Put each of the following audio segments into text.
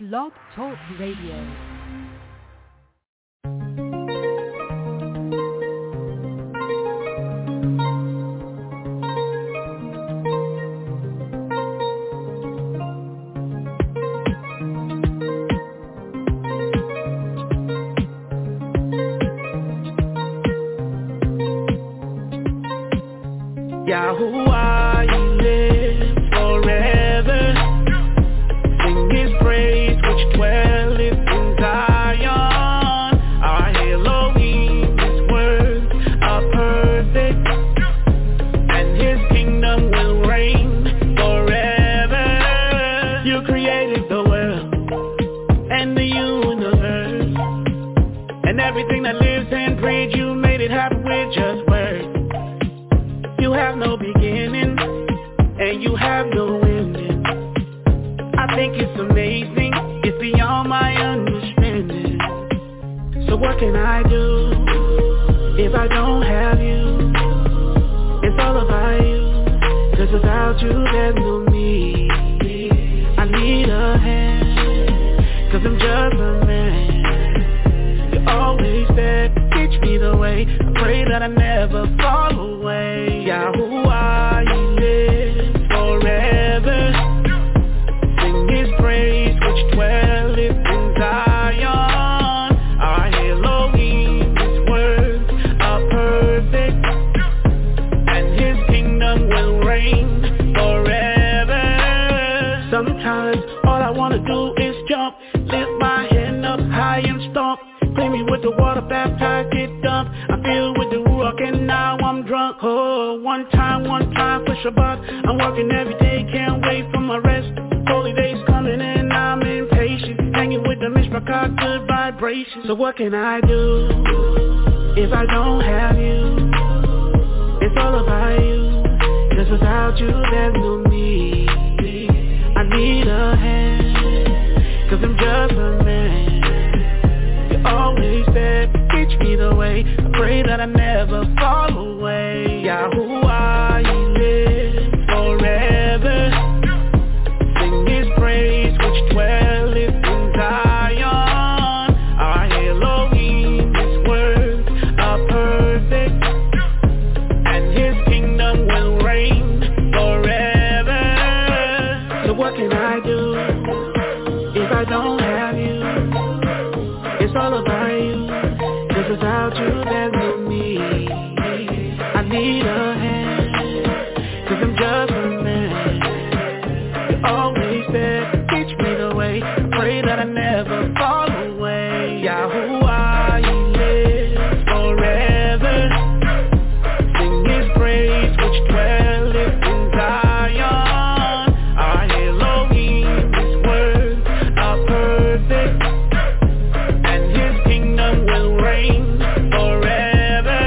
Blog Talk Radio. Yahuwah, you live forever. Sing his praise which dwelleth in Zion. Our Elohim, his words are perfect, and his kingdom will reign forever. You created the world and the universe, and everything that lives and breathes. You made it happen with just words. You have no beginning, and you have no ending. I think it's amazing, it's beyond my understanding. So what can I do if I don't have you? It's all about you, 'cause without you there's no me. I need a hand, 'cause I'm just a man. You're always there, teach me the way. I pray that I never fall away. Yahuwah, you live forever. Sing his praise which dwelleth in Zion. Our Elohim, his words are perfect, and his kingdom will reign forever. Sometimes all I wanna do is jump, lift my hand up high and stomp. Clean me with the water, baptize, get dumped. I feel with the Ruach and now I'm drunk. Oh, one time for Shabbat. I'm working every day, can't wait for my rest. Holy days coming and I'm impatient. Hanging with the Mishpachah, good vibrations. So what can I do if I don't have you? It's all about you, 'cause without you there's no me. I need a hand, 'cause I'm just a man. Always there, teach me the way. I pray that I never fall away. Yahuwah, you live forever. Sing his praise which dwelleth in Zion. Our Elohim, his words are perfect, and his kingdom will reign forever. So what can I do if I don't have you? It's all about you, 'cause without you there's no me. I need a hand, 'cause I'm just a man. You're always there, teach me the way. I pray that I never fall away. Yahuwah, you live forever. Sing his praise which dwelleth in Zion. Our Elohim, his words are perfect, will reign forever.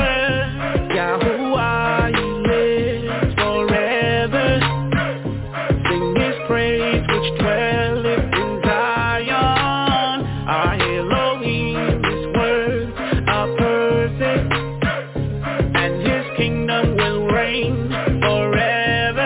Yahuwah, you live forever. Sing his praise which dwelleth in Zion. Our Elohim, his words are perfect, and his kingdom will reign forever.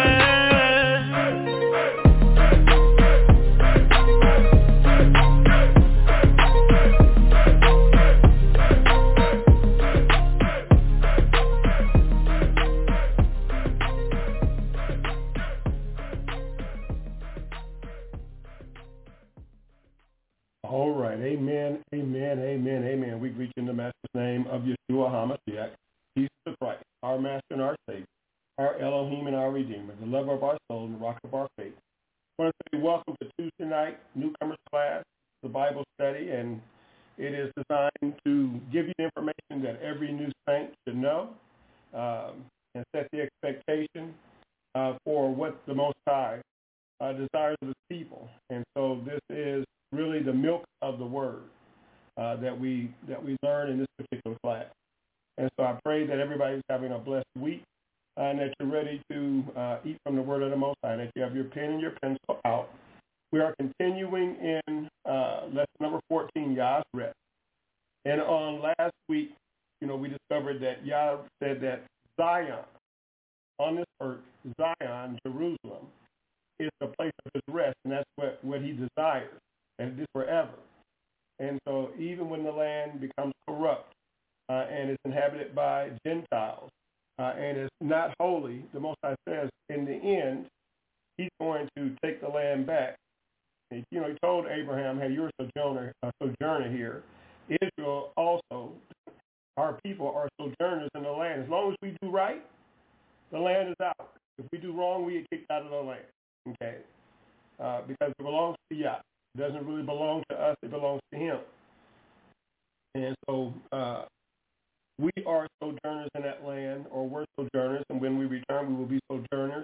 All right, amen, amen, amen, amen. We greet you in the Master's name of Yeshua HaMashiach. He's the Christ, our Master and our Savior, our Elohim and our Redeemer, the lover of our soul and the rock of our faith. I want to say welcome to Tuesday night, newcomers class, the Bible study, and it is designed to give you the information that every new saint should know and set the expectation for what the Most High desires of his people. And so this is really the milk of the word that we learn in this particular class. And so I pray that everybody's having a blessed week and that you're ready to eat from the word of the Most High, that you have your pen and your pencil out. We are continuing in lesson number 14, Yah's rest. And on last week, we discovered that Yah said that Zion, on this earth, Zion, Jerusalem, is the place of his rest, and that's what he desires. and it is forever. And so even when the land becomes corrupt and is inhabited by Gentiles and is not holy, the Most High says in the end, he's going to take the land back. He told Abraham, hey, you're a sojourner here. Israel also, our people are sojourners in the land. As long as we do right, the land is out. If we do wrong, we get kicked out of the land, okay? Because it belongs to Yah. It doesn't really belong to us. It belongs to him. And so we are sojourners in that land, or we're sojourners, and when we return, we will be sojourners.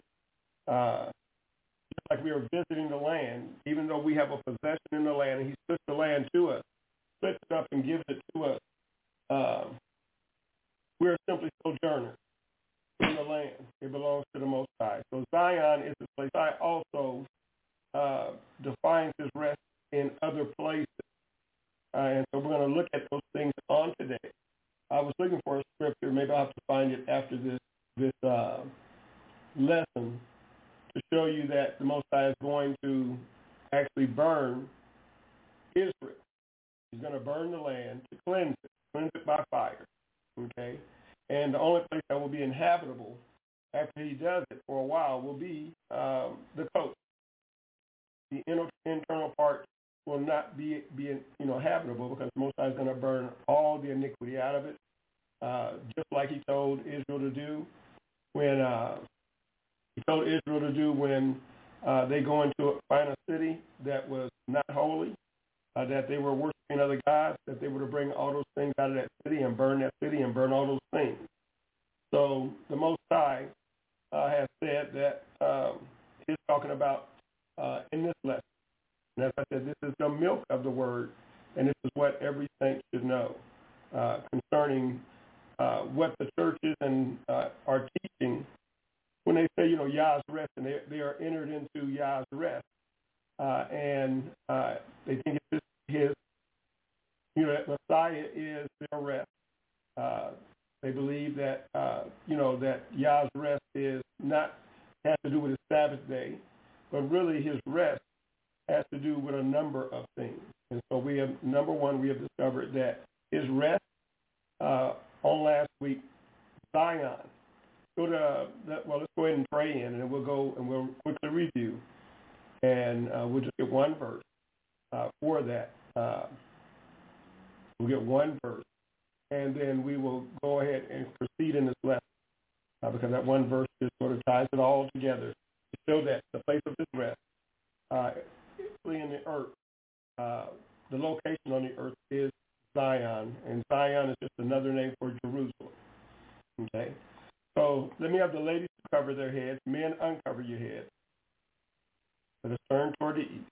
Just like we are visiting the land, even though we have a possession in the land, and he splits the land to us, splits it up and gives it to us, we're simply sojourners in the land. It belongs to the Most High. So Zion is the place. I also defines his rest in other places. And so we're going to look at those things on today. I was looking for a scripture. Maybe I'll have to find it after this lesson to show you that the Most High is going to actually burn Israel. He's going to burn the land to cleanse it by fire. Okay? And the only place that will be inhabitable after he does it for a while will be the coast. The internal part will not be habitable because the Most High is going to burn all the iniquity out of it, just like he told Israel to do when they go into find a city that was not holy, that they were worshiping other gods, that they were to bring all those things out of that city and burn that city and burn all those things. So the Most High has said that he's talking about in this lesson. And as I said, this is the milk of the word, and this is what every saint should know concerning what the churches and are teaching when they say, Yah's rest, and they are entered into Yah's rest, and they think it's his, that Messiah is their rest. They believe that, that Yah's rest has to do with his Sabbath day, but really his rest has to do with a number of things. And so number one, we have discovered that his rest on last week, Zion. Let's go ahead and pray in, and we'll quickly review, and we'll just get one verse for that. We'll get one verse, and then we will go ahead and proceed in this lesson because that one verse just sort of ties it all together to show that the place of his rest, in the earth, the location on the earth is Zion, and Zion is just another name for Jerusalem. Okay? So let me have the ladies cover their heads. Men, uncover your heads. Let us turn toward the east.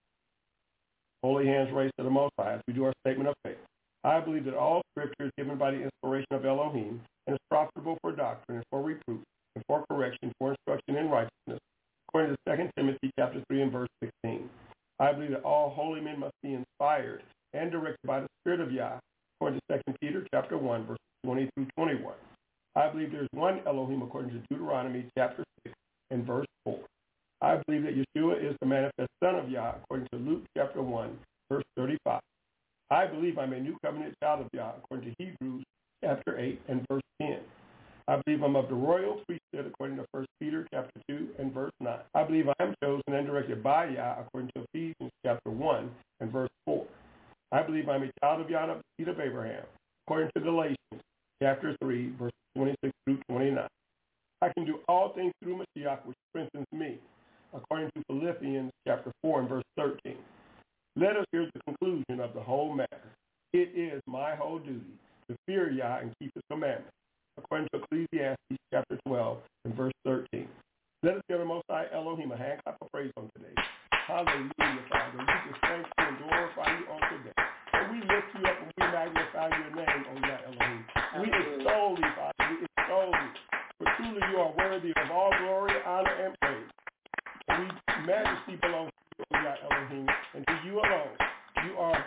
Holy hands raised to the Most High as we do our statement of faith. I believe that all Scripture is given by the inspiration of Elohim and is profitable for doctrine and for reproof and for correction, for instruction in righteousness, according to 2 Timothy chapter 3 and verse 16. I believe that all holy men must be inspired and directed by the Spirit of Yah, according to 2 Peter chapter 1, verses 20 through 21. I believe there is one Elohim, according to Deuteronomy chapter 6 and verse 4. I believe that Yeshua is the manifest Son of Yah, according to Luke chapter 1, verse 35. I believe I'm a new covenant child of Yah, according to Hebrews chapter 8 and verse 10. I believe I'm of the royal priesthood, according to 1 Peter chapter 2 and verse 9. I believe I am chosen and directed by Yah, according to Ephesians chapter 1 and verse 4. I believe I'm a child of Yah of the seed of Abraham, according to Galatians chapter 3, verses 26 through 29. I can do all things through Mashiach, which strengthens me, according to Philippians chapter 4 and verse 13. Let us hear the conclusion of the whole matter. It is my whole duty to fear Yah and keep his commandments, according to Ecclesiastes chapter 12 and verse 13. Let us give the Most High Elohim a hand clap of praise on today. Hallelujah, Father. We just thank you and glorify you on today. And we lift you up and we magnify your name, O Yah Elohim. We extol you, Father. We extol you. For truly you are worthy of all glory, honor, and praise. And majesty belongs to you, O Yah Elohim, and to you alone. You are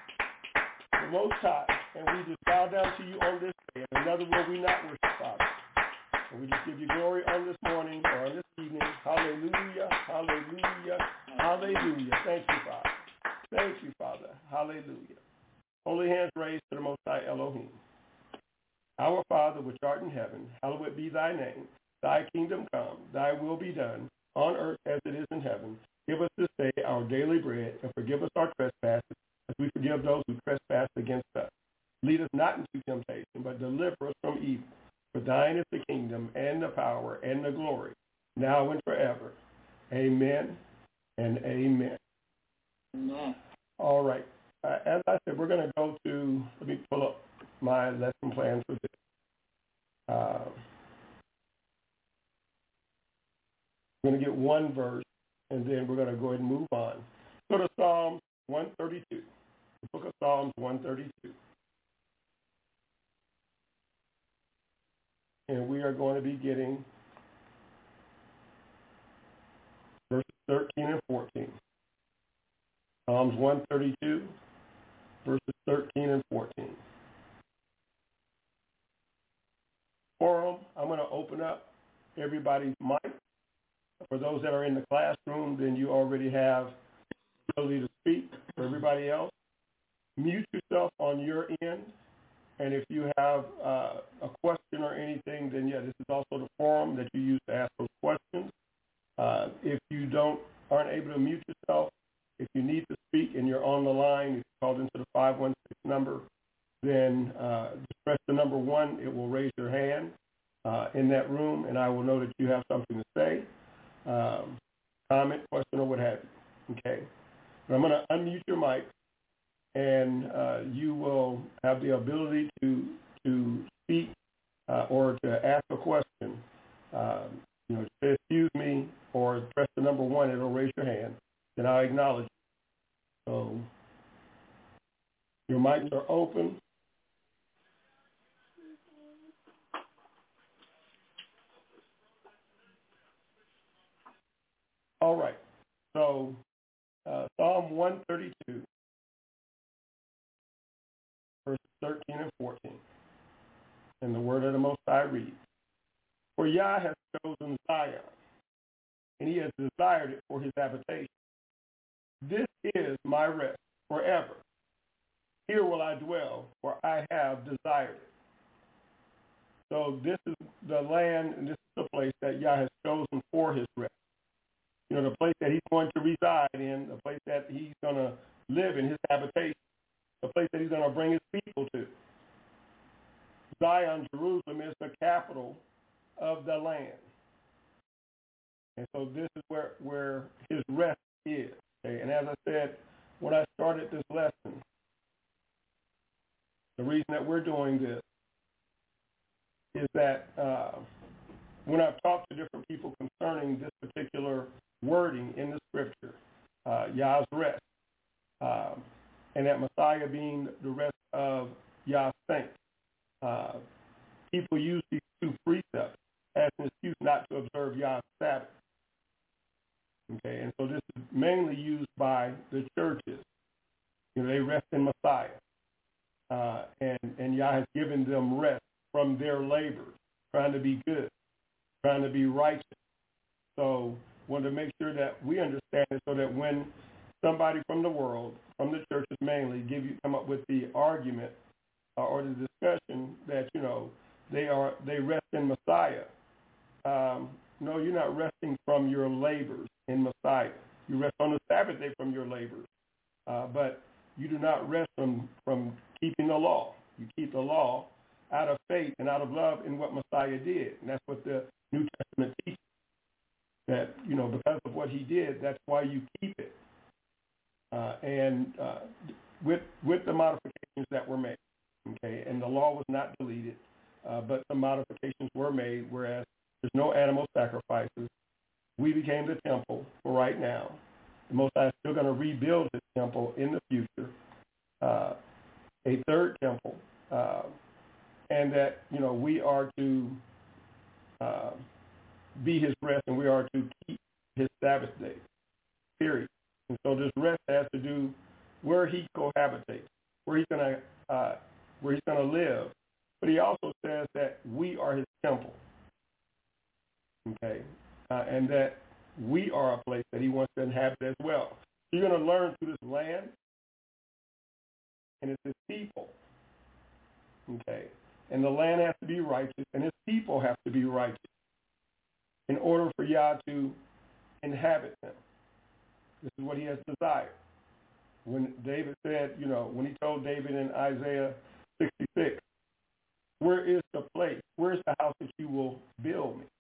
the Most High, and we just bow down to you on this day. And another will we not worship, Father. And we just give you glory on this morning or on this evening. Hallelujah, hallelujah, hallelujah. Thank you, Father. Thank you, Father. Hallelujah. Holy hands raised to the Most High Elohim. Our Father, which art in heaven, hallowed be thy name. Thy kingdom come, thy will be done, on earth as it is in heaven. Give us this day our daily bread, and forgive us our trespasses, as we forgive those who trespass against us. Lead us not into temptation, but deliver us from evil. For thine is the kingdom, and the power, and the glory, now and forever. Amen and amen. Amen. All right. As I said, we're going to go to, let me pull up my lesson plan for this. We're going to get one verse, and then we're going to go ahead and move on. Go to Psalms 132, the book of Psalms 132. And we are going to be getting verses 13 and 14. Psalms 132, verses 13 and 14. Forum, I'm going to open up everybody's mic. For those that are in the classroom, then you already have the ability to speak. For everybody else, mute yourself on your end. And if you have a question or anything, then, this is also the forum that you use to ask those questions. If you aren't able to mute yourself, if you need to speak and you're on the line, if you called into the 516 number, then just press the number 1. It will raise your hand in that room, and I will know that you have something to say, comment, question, or what have you. Okay? But I'm going to unmute your mic, and you will have the ability to speak or to ask a question. Say excuse me or press the number 1. It'll raise your hand. Then I'll acknowledge you. So your mics are open. All right. So Psalm 132, verses 13 and 14. And the word of the Most High reads, For Yah has chosen Zion, and he has desired it for his habitation. This is my rest forever. Here will I dwell, for I have desired it. So this is the land, and this is the place that Yah has chosen for his rest. The place that he's going to reside in, the place that he's going to live in, his habitation, the place that he's going to bring his people to. Zion, Jerusalem, is the capital of the land. And so this is where his rest is. Okay? And as I said, when I started this lesson, the reason that we're doing this is that when I've talked to different people concerning this particular wording in the scripture, Yah's rest, and that Messiah being the rest of Yah's saints, people use these two precepts as an excuse not to observe Yah's Sabbath. Okay, and so this is mainly used by the churches. They rest in Messiah, and Yah has given them rest from their labors, trying to be good, trying to be righteous. So want to make sure that we understand it so that when somebody from the world, from the churches mainly, come up with the argument or the discussion that, they rest in Messiah. No, you're not resting from your labors in Messiah. You rest on the Sabbath day from your labors. But you do not rest from keeping the law. You keep the law out of faith and out of love in what Messiah did. And that's what the New Testament teaches. That, because of what he did, that's why you keep it. And with the modifications that were made, okay, and the law was not deleted, but some modifications were made, whereas there's no animal sacrifices. We became the temple for right now. The Most High is still going to rebuild his temple in the future, a third temple, and that, we are to be his rest, and we are to keep his Sabbath day, period. And so this rest has to do where he cohabitates, where he's going to live. But he also says that we are his temple, okay, and that we are a place that he wants to inhabit as well. You're going to learn through this land, and it's his people. Okay? And the land has to be righteous, and his people have to be righteous in order for Yah to inhabit them. This is what he has desired. When David said, when he told David in Isaiah 66, where is the place? Where is the house that you will build me?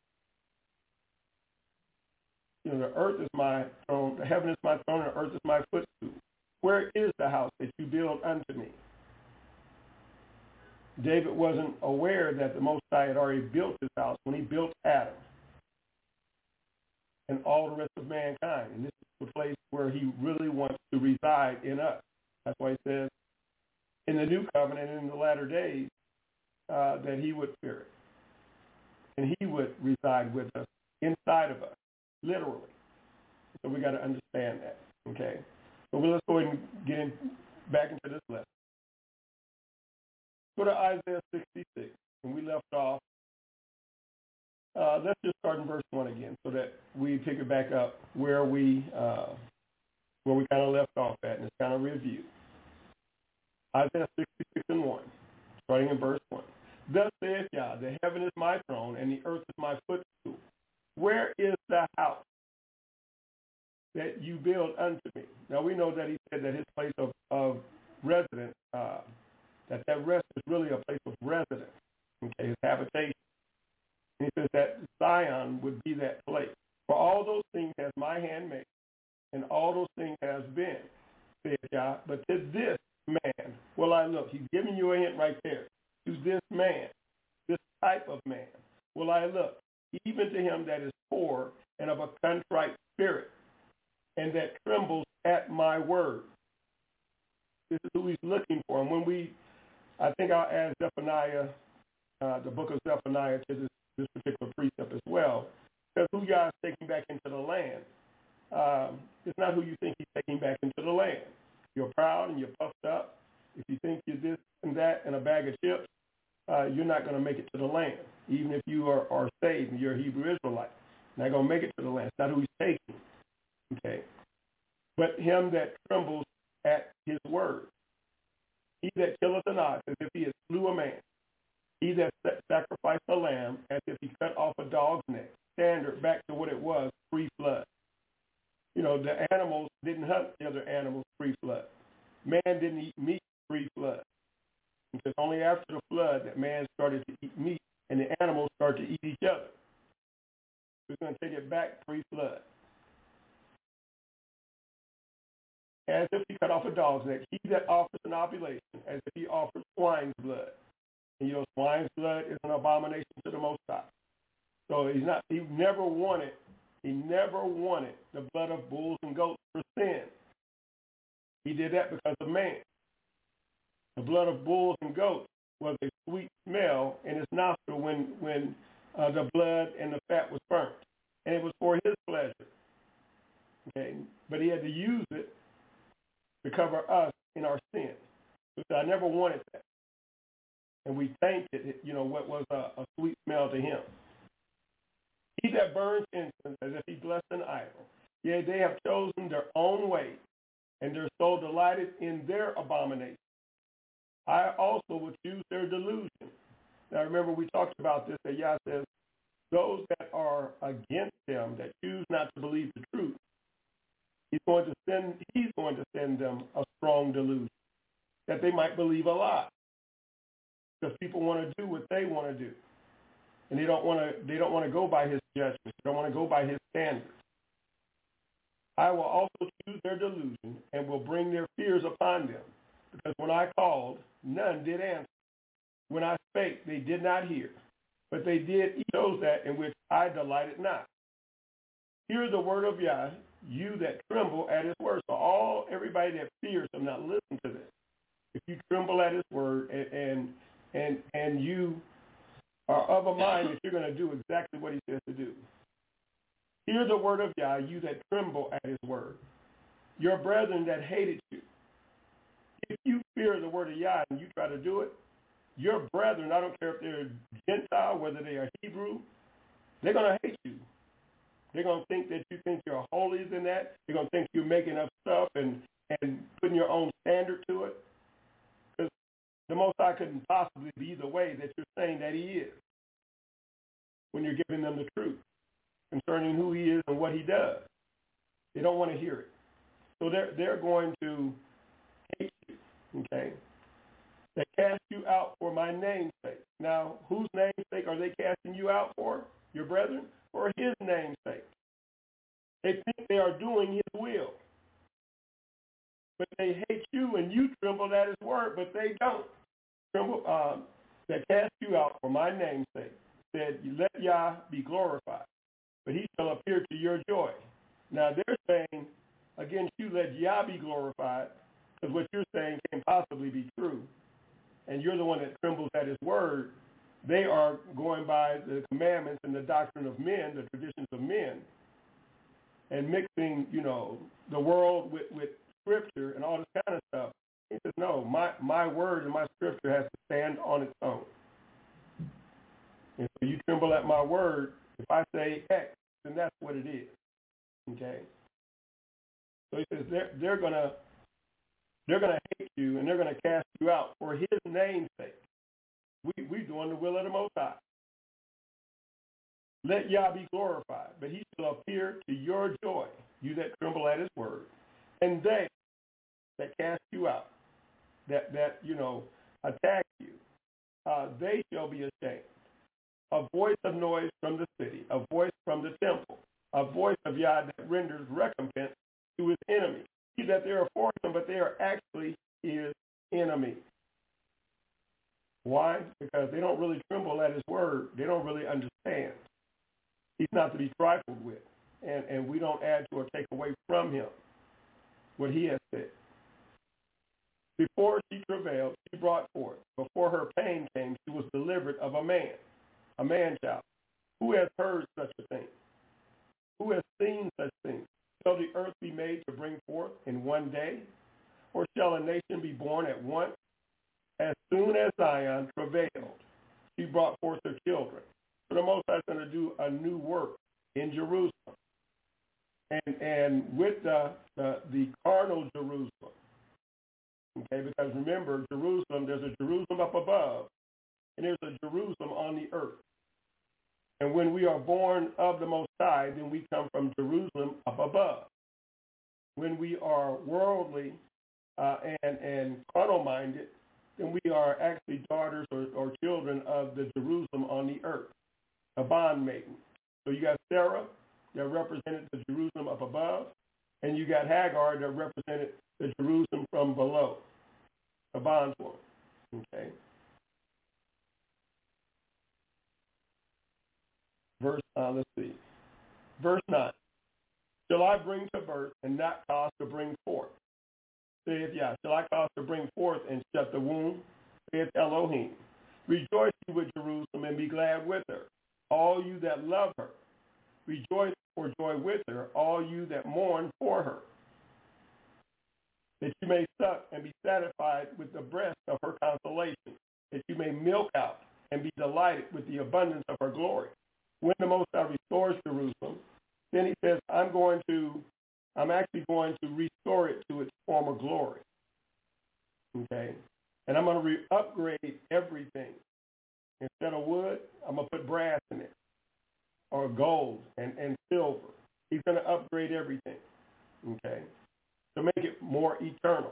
The earth is my throne, the heaven is my throne, and the earth is my footstool. Where is the house that you build unto me? David wasn't aware that the Most High had already built his house when he built Adam and all the rest of mankind. And this is the place where he really wants to reside in us. That's why he says in the new covenant in the latter days that he would fear it. And he would reside with us, inside of us, literally. So we got to understand that, okay? So let's go ahead and get back into this lesson. Go to Isaiah 66, and we left off. Let's just start in verse 1 again so that we pick it back up where we kind of left off at, and it's kind of review. Isaiah 66 and 1, starting in verse 1. Thus saith Yah, the heaven is my throne, and the earth is my footstool. Where is the house that you build unto me? Now we know that he said that his place of residence, that rest is really a place of residence, okay, his habitation. And he says that Zion would be that place. For all those things has my hand made, and all those things has been, said Yah, but to this man will I look. He's giving you a hint right there. To this man, this type of man, will I look, even to him that is poor and of a contrite spirit, and that trembles at my word. This is who he's looking for. And I think I'll add Zephaniah, the book of Zephaniah, to this particular precept as well, because who Yah is taking back into the land, it's not who you think he's taking back into the land. You're proud and you're puffed up. If you think you're this and that and a bag of chips, you're not going to make it to the land. Even if you are saved and you're a Hebrew Israelite, you're not going to make it to the land. It's not who he's taking. Okay. But him that trembles at his word. He that killeth an ox as if he had slew a man. He that sacrificed a lamb as if he cut off a dog's neck. Standard back to what it was pre-flood. The animals didn't hunt the other animals pre-flood. Man didn't eat meat pre-flood. It's only after the flood that man started to eat meat and the animals started to eat each other. We're going to take it back pre-flood. As if he cut off a dog's neck, he that offers an oblation, as if he offers swine's blood. And swine's blood is an abomination to the Most High. So he never wanted the blood of bulls and goats for sin. He did that because of man. The blood of bulls and goats was a sweet smell in his nostril when the blood and the fat was burnt. And it was for his pleasure. Okay, but he had to use it to cover us in our sins. So I never wanted that. And we thanked it, what was a sweet smell to him. He that burns incense as if he blessed an idol. Yea, they have chosen their own way, and their soul delighted in their abomination. I also will choose their delusion. Now remember, we talked about this, that Yah says, those that are against him, that choose not to believe the truth, he's going to send them a strong delusion, that they might believe a lie. Because people want to do what they want to do. And they don't want to go by his judgment. They don't want to go by his standards. I will also choose their delusion and will bring their fears upon them. Because when I called, none did answer. When I spake, they did not hear. But they did eat those that in which I delighted not. Hear the word of Yah, you that tremble at his word. So everybody that fears him, now listen to this. If you tremble at his word and you are of a mind that you're going to do exactly what he says to do. Hear the word of Yah, you that tremble at his word. Your brethren that hated you. If you fear the word of Yah and you try to do it, your brethren, I don't care if they're Gentile, whether they are Hebrew, they're going to hate you. They're going to think that you think you're holier than that. They're going to think you're making up stuff and putting your own standard to it. Because the Most High couldn't possibly be the way that you're saying that he is when you're giving them the truth concerning who he is and what he does. They don't want to hear it. So they're going to hate you, okay? They cast you out for my name's sake. Now, whose name's sake are they casting you out for? Your brethren? For his name's sake. They think they are doing his will. But they hate you and you tremble at his word, but they don't. Tremble, that cast you out for my name's sake, said, let Yah be glorified, but he shall appear to your joy. Now they're saying, against you, let Yah be glorified, because what you're saying can't possibly be true. And you're the one that trembles at his word. They are going by the commandments and the doctrine of men, the traditions of men, and mixing, the world with scripture and all this kind of stuff. He says, no, my word and my scripture has to stand on its own. And so you tremble at my word. If I say X, then that's what it is. Okay? So he says they're gonna hate you and they're gonna cast you out for his name's sake. We're doing the will of the Most High. Let Yah be glorified, but he shall appear to your joy, you that tremble at his word. And they that cast you out, that attack you, they shall be ashamed. A voice of noise from the city, a voice from the temple, a voice of Yah that renders recompense to his enemy. See that they are for him, but they are actually his enemy. Why? Because they don't really tremble at his word. They don't really understand. He's not to be trifled with. And we don't add to or take away from him what he has said. Before she travailed, she brought forth. Before her pain came, she was delivered of a man-child. Who has heard such a thing? Who has seen such things? Shall the earth be made to bring forth in one day? Or shall a nation be born at once? As soon as Zion travailed, she brought forth her children. So the Most High is going to do a new work in Jerusalem. And with the carnal Jerusalem. Okay, because remember, Jerusalem, there's a Jerusalem up above, and there's a Jerusalem on the earth. And when we are born of the Most High, then we come from Jerusalem up above. When we are worldly and carnal-minded, then we are actually daughters or children of the Jerusalem on the earth, a bondmaiden. So you got Sarah that represented the Jerusalem up above, and you got Hagar that represented the Jerusalem from below, a bondwoman. Okay. Let's see. Verse 9. Shall I bring to birth and not cause to bring forth? Saith Yah. Shall I cause to bring forth and shut the womb? Saith Elohim. Rejoice ye with Jerusalem and be glad with her, all you that love her. Rejoice for joy with her, all you that mourn for her. That you may suck and be satisfied with the breast of her consolation, that you may milk out and be delighted with the abundance of her glory. When the Most High restores Jerusalem, then he says, I'm actually going to restore it to its former glory. Okay? And I'm going to upgrade everything. Instead of wood, I'm going to put brass in it, or gold and silver. He's going to upgrade everything. Okay? To make it more eternal.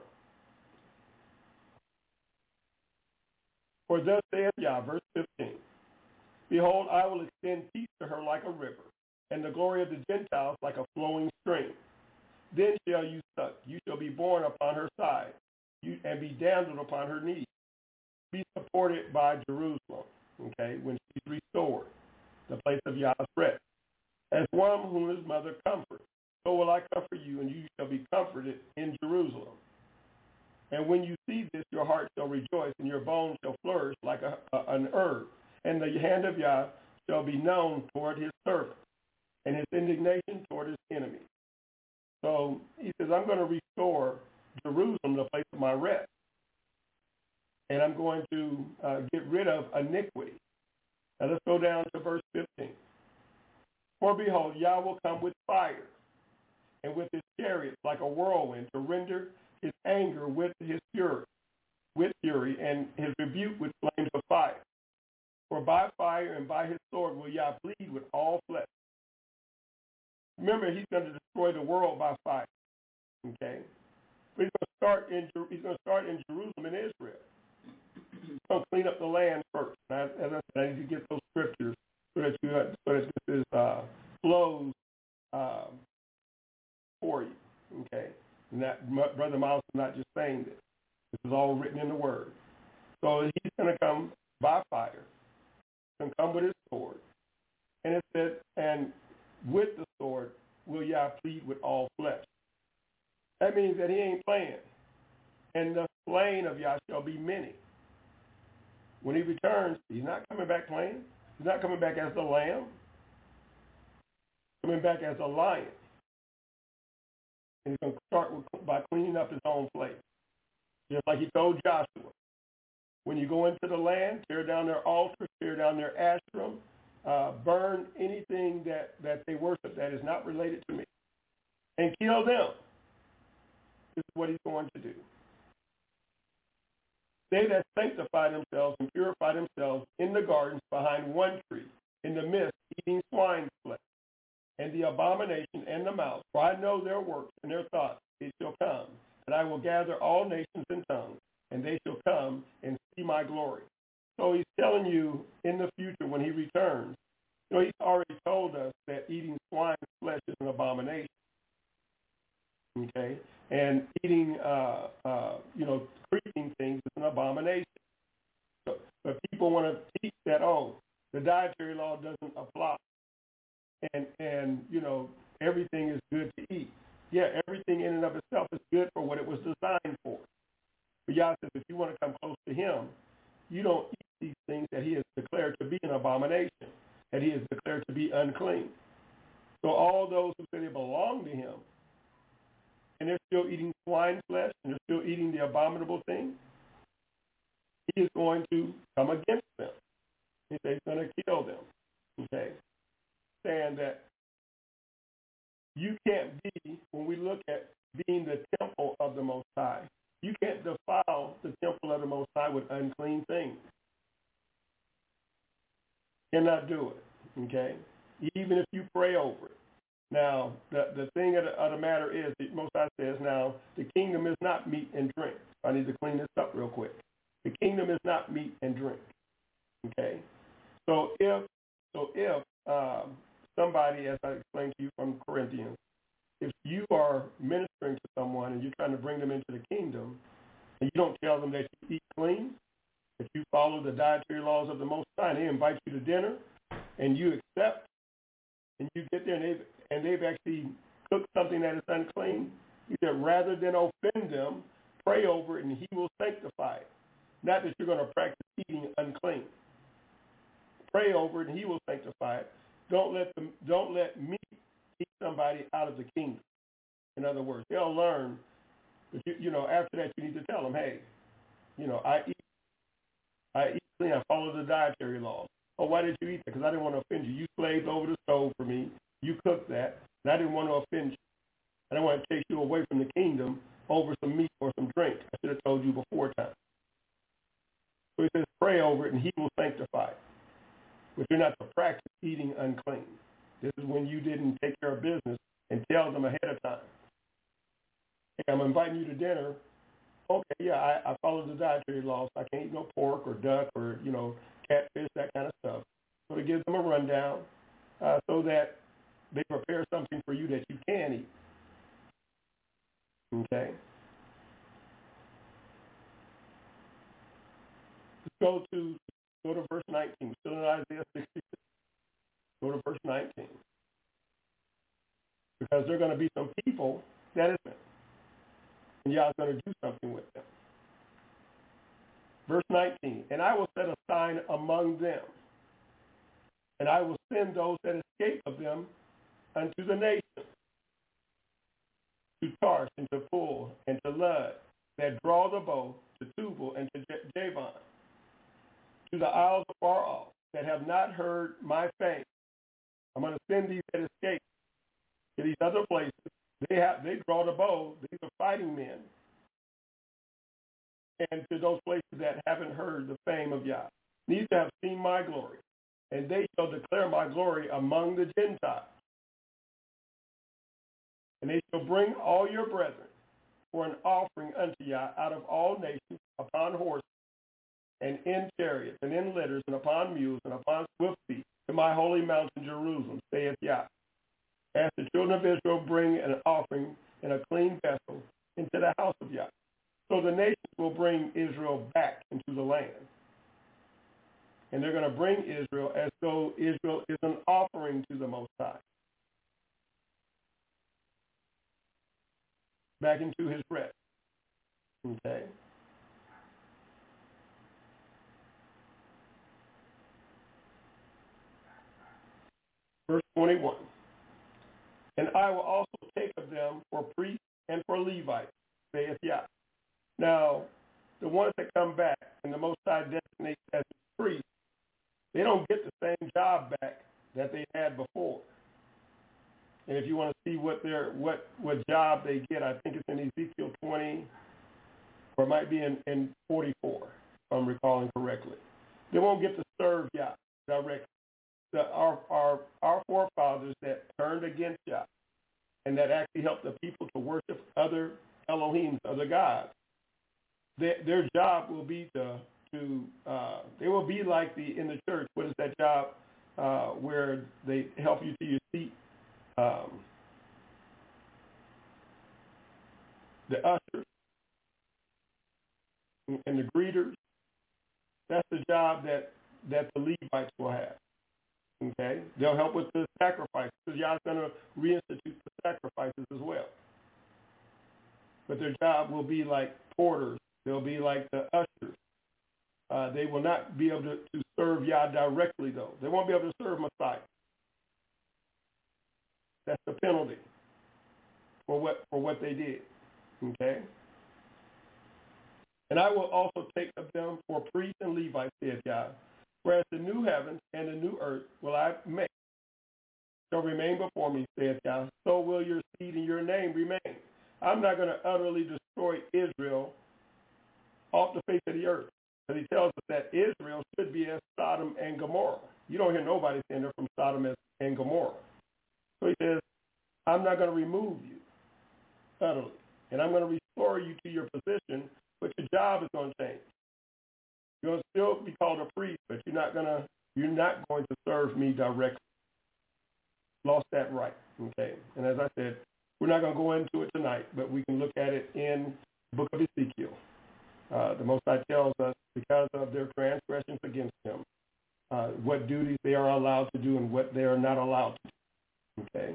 For thus saith Yah, verse 15, behold, I will extend peace to her like a river, and the glory of the Gentiles like a flowing stream. Then shall you suck, you shall be born upon her side, and be dandled upon her knees. Be supported by Jerusalem, okay, when she's restored, the place of Yah's rest. As one whom his mother comforts, so will I comfort you, and you shall be comforted in Jerusalem. And when you see this, your heart shall rejoice, and your bones shall flourish like an herb. And the hand of Yah shall be known toward his servant, and his indignation toward his enemy. So he says, I'm going to restore Jerusalem, the place of my rest. And I'm going to get rid of iniquity. Now let's go down to verse 15. For behold, Yah will come with fire, and with his chariots like a whirlwind, to render his anger with his fury, and his rebuke with flames of fire. For by fire and by his sword will Yah plead with all flesh. Remember, he's going to destroy the world by fire. Okay, but he's going to start in Jerusalem and Israel. He's going to clean up the land first. Now, as I said, I need to get those scriptures so that this flows for you. Okay, and that Brother Miles is not just saying this. This is all written in the Word. So he's going to come by fire. He's going to come with his sword, and it says, and with the sword will Yah plead with all flesh. That means that he ain't playing. And the slain of Yah shall be many. When he returns, he's not coming back playing. He's not coming back as the lamb. Coming back as a lion. And he's going to start by cleaning up his own place. Just like he told Joshua. When you go into the land, tear down their altars, tear down their ashram, burn anything that they worship that is not related to me, and kill them. This is what he's going to do. They that sanctify themselves and purify themselves in the gardens behind one tree, in the midst, eating swine's flesh, and the abomination and the mouse. For I know their works and their thoughts, it shall come, and I will gather all nations and tongues, and they shall come and see my glory. So he's telling you in the future when he returns, he's already told us that eating swine's flesh is an abomination. Okay? And eating, creeping things is an abomination. But people want to teach that, the dietary law doesn't apply. And everything is good to eat. Yeah, everything in and of itself is good for what it was designed for. But Yah says if you want to come close to him, you don't eat these things that he has declared to be an abomination, that he has declared to be unclean. So all those who say they belong to him, and they're still eating swine flesh, and they're still eating the abominable thing, he is going to come against them. He's going to kill them. Okay? Saying that you can't be, when we look at being the temple of the Most High, you can't defile the temple of the Most High with unclean things. Cannot do it, okay? Even if you pray over it. Now, the thing of the matter is, the Most High says, now, the kingdom is not meat and drink. I need to clean this up real quick. The kingdom is not meat and drink, okay? So if somebody, as I explained to you from Corinthians, if you are ministering to someone and you're trying to bring them into the kingdom, and you don't tell them that you eat clean, that you follow the dietary laws of the Most High, and they invite you to dinner, and you accept, and you get there, and they've actually cooked something that is unclean, he said, rather than offend them, pray over it, and he will sanctify it. Not that you're going to practice eating unclean. Pray over it, and he will sanctify it. Don't let meat keep somebody out of the kingdom. In other words, they'll learn. But after that, you need to tell them, hey, I eat clean. I follow the dietary laws. Oh, why did you eat that? Because I didn't want to offend you. You slaved over the stove for me. You cooked that, and I didn't want to offend you. I didn't want to take you away from the kingdom over some meat or some drink. I should have told you before time. So he says, pray over it, and he will sanctify it. But you're not to practice eating unclean. This is when you didn't take care of business and tell them ahead of time. Hey, I'm inviting you to dinner. Okay, yeah, I follow the dietary laws. I can't eat no pork or duck or, catfish, that kind of stuff. So it gives them a rundown so that they prepare something for you that you can eat. Okay? Let's go to verse 19. We're still in Isaiah 66. Go to verse 19. Because there are going to be some people that isn't. And Yah's going to do something with them. Verse 19. And I will set a sign among them, and I will send those that escape of them unto the nations, to Tarsh and to Pul and to Lud, that draw the bow, to Tubal and to Javan, to the isles afar off, that have not heard my fame, I'm going to send these that escape to these other places. They draw the bow. These are fighting men. And to those places that haven't heard the fame of Yah. These have seen my glory, and they shall declare my glory among the Gentiles. And they shall bring all your brethren for an offering unto Yah out of all nations upon horses and in chariots and in litters and upon mules and upon swift feet to my holy mountain Jerusalem, saith Yah. As the children of Israel bring an offering in a clean vessel into the house of Yah. So the nations will bring Israel back into the land. And they're going to bring Israel as though Israel is an offering to the Most High. Back into his rest. Okay? Verse 21. And I will also take of them for priests and for Levites, saith Yah. Now, the ones that come back and the Most High designates as priests, they don't get the same job back that they had before. And if you want to see what job they get, I think it's in Ezekiel 20, or it might be in 44, if I'm recalling correctly. They won't get to serve Yah directly. Our forefathers that turned against Yah and that actually helped the people to worship other Elohims, other gods, their job will be they will be like in the church. What is that job where they help you to your seat? The ushers and the greeters. That's the job that the Levites will have. Okay? They'll help with the sacrifices, because Yah's going to reinstitute the sacrifices as well. But their job will be like porters. They'll be like the ushers. They will not be able to serve Yah directly, though. They won't be able to serve Messiah. That's the penalty for what they did. Okay? And I will also take of them for priests and Levites, said Yah, whereas the new heavens and the new earth will I make, shall remain before me, saith Yah, so will your seed and your name remain. I'm not going to utterly destroy Israel off the face of the earth. Because he tells us that Israel should be as Sodom and Gomorrah. You don't hear nobody saying they're from Sodom and Gomorrah. So he says, I'm not going to remove you utterly. And I'm going to restore you to your position, but your job is going to change. You're going to still be called a priest, but you're not going to serve me directly. Lost that right. Okay. And as I said, we're not going to go into it tonight, but we can look at it in the book of Ezekiel. The Most High tells us, because of their transgressions against him, what duties they are allowed to do and what they are not allowed to do. Okay?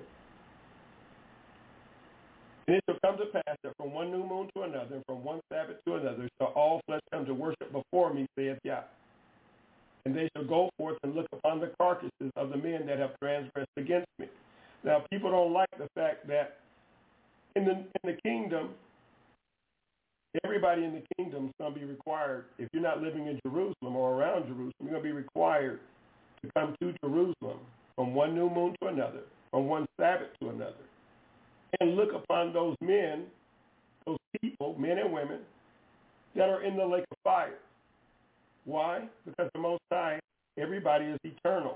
And it shall come to pass that from one new moon to another, and from one Sabbath to another, shall all flesh come to worship before me, saith Yah. And they shall go forth and look upon the carcasses of the men that have transgressed against me. Now, people don't like the fact that in the kingdom, everybody in the kingdom is going to be required, if you're not living in Jerusalem or around Jerusalem, you're going to be required to come to Jerusalem from one new moon to another, from one Sabbath to another, and look upon those men, those people, men and women, that are in the lake of fire. Why? Because the Most High, everybody is eternal.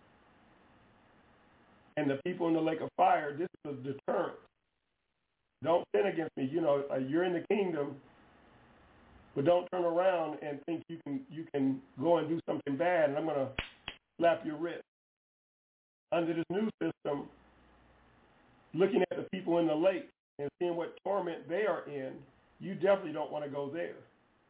And the people in the lake of fire, this is a deterrent. Don't sin against me. You know, you're in the kingdom, but don't turn around and think you can go and do something bad, and I'm going to slap your wrist. Under this new system, looking at the people in the lake and seeing what torment they are in, you definitely don't want to go there.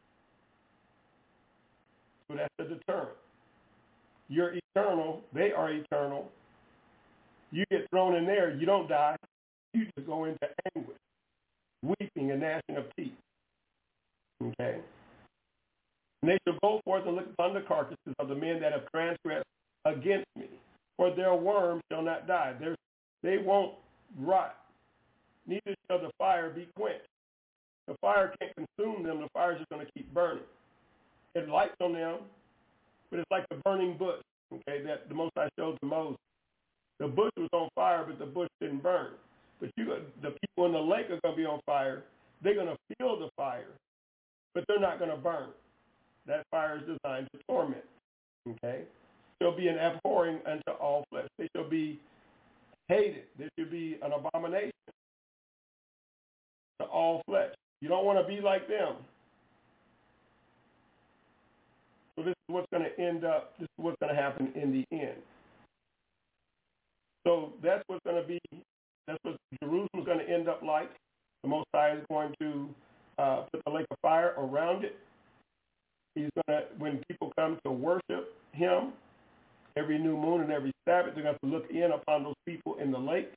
So that's the deterrent. You're eternal. They are eternal. You get thrown in there, you don't die. You just go into anguish, weeping and gnashing of teeth. Okay? And they shall go forth and look upon the carcasses of the men that have transgressed against me, for their worms shall not die. They won't rot, neither shall the fire be quenched. The fire can't consume them. The fire is just going to keep burning. It lights on them, but it's like the burning bush, okay, that the Most High showed to Moses. The bush was on fire, but the bush didn't burn. But the people in the lake are going to be on fire. They're going to feel the fire, but they're not going to burn. That fire is designed to torment. Okay? They'll be an abhorring unto all flesh. They shall be hated. They should be an abomination to all flesh. You don't want to be like them. So this is what's going to end up, this is what's going to happen in the end. So that's what's going to be, that's what Jerusalem's going to end up like. The Most High is going to put the lake of fire around it. He's going to, when people come to worship him, every new moon and every Sabbath, they're going to have to look in upon those people in the lake.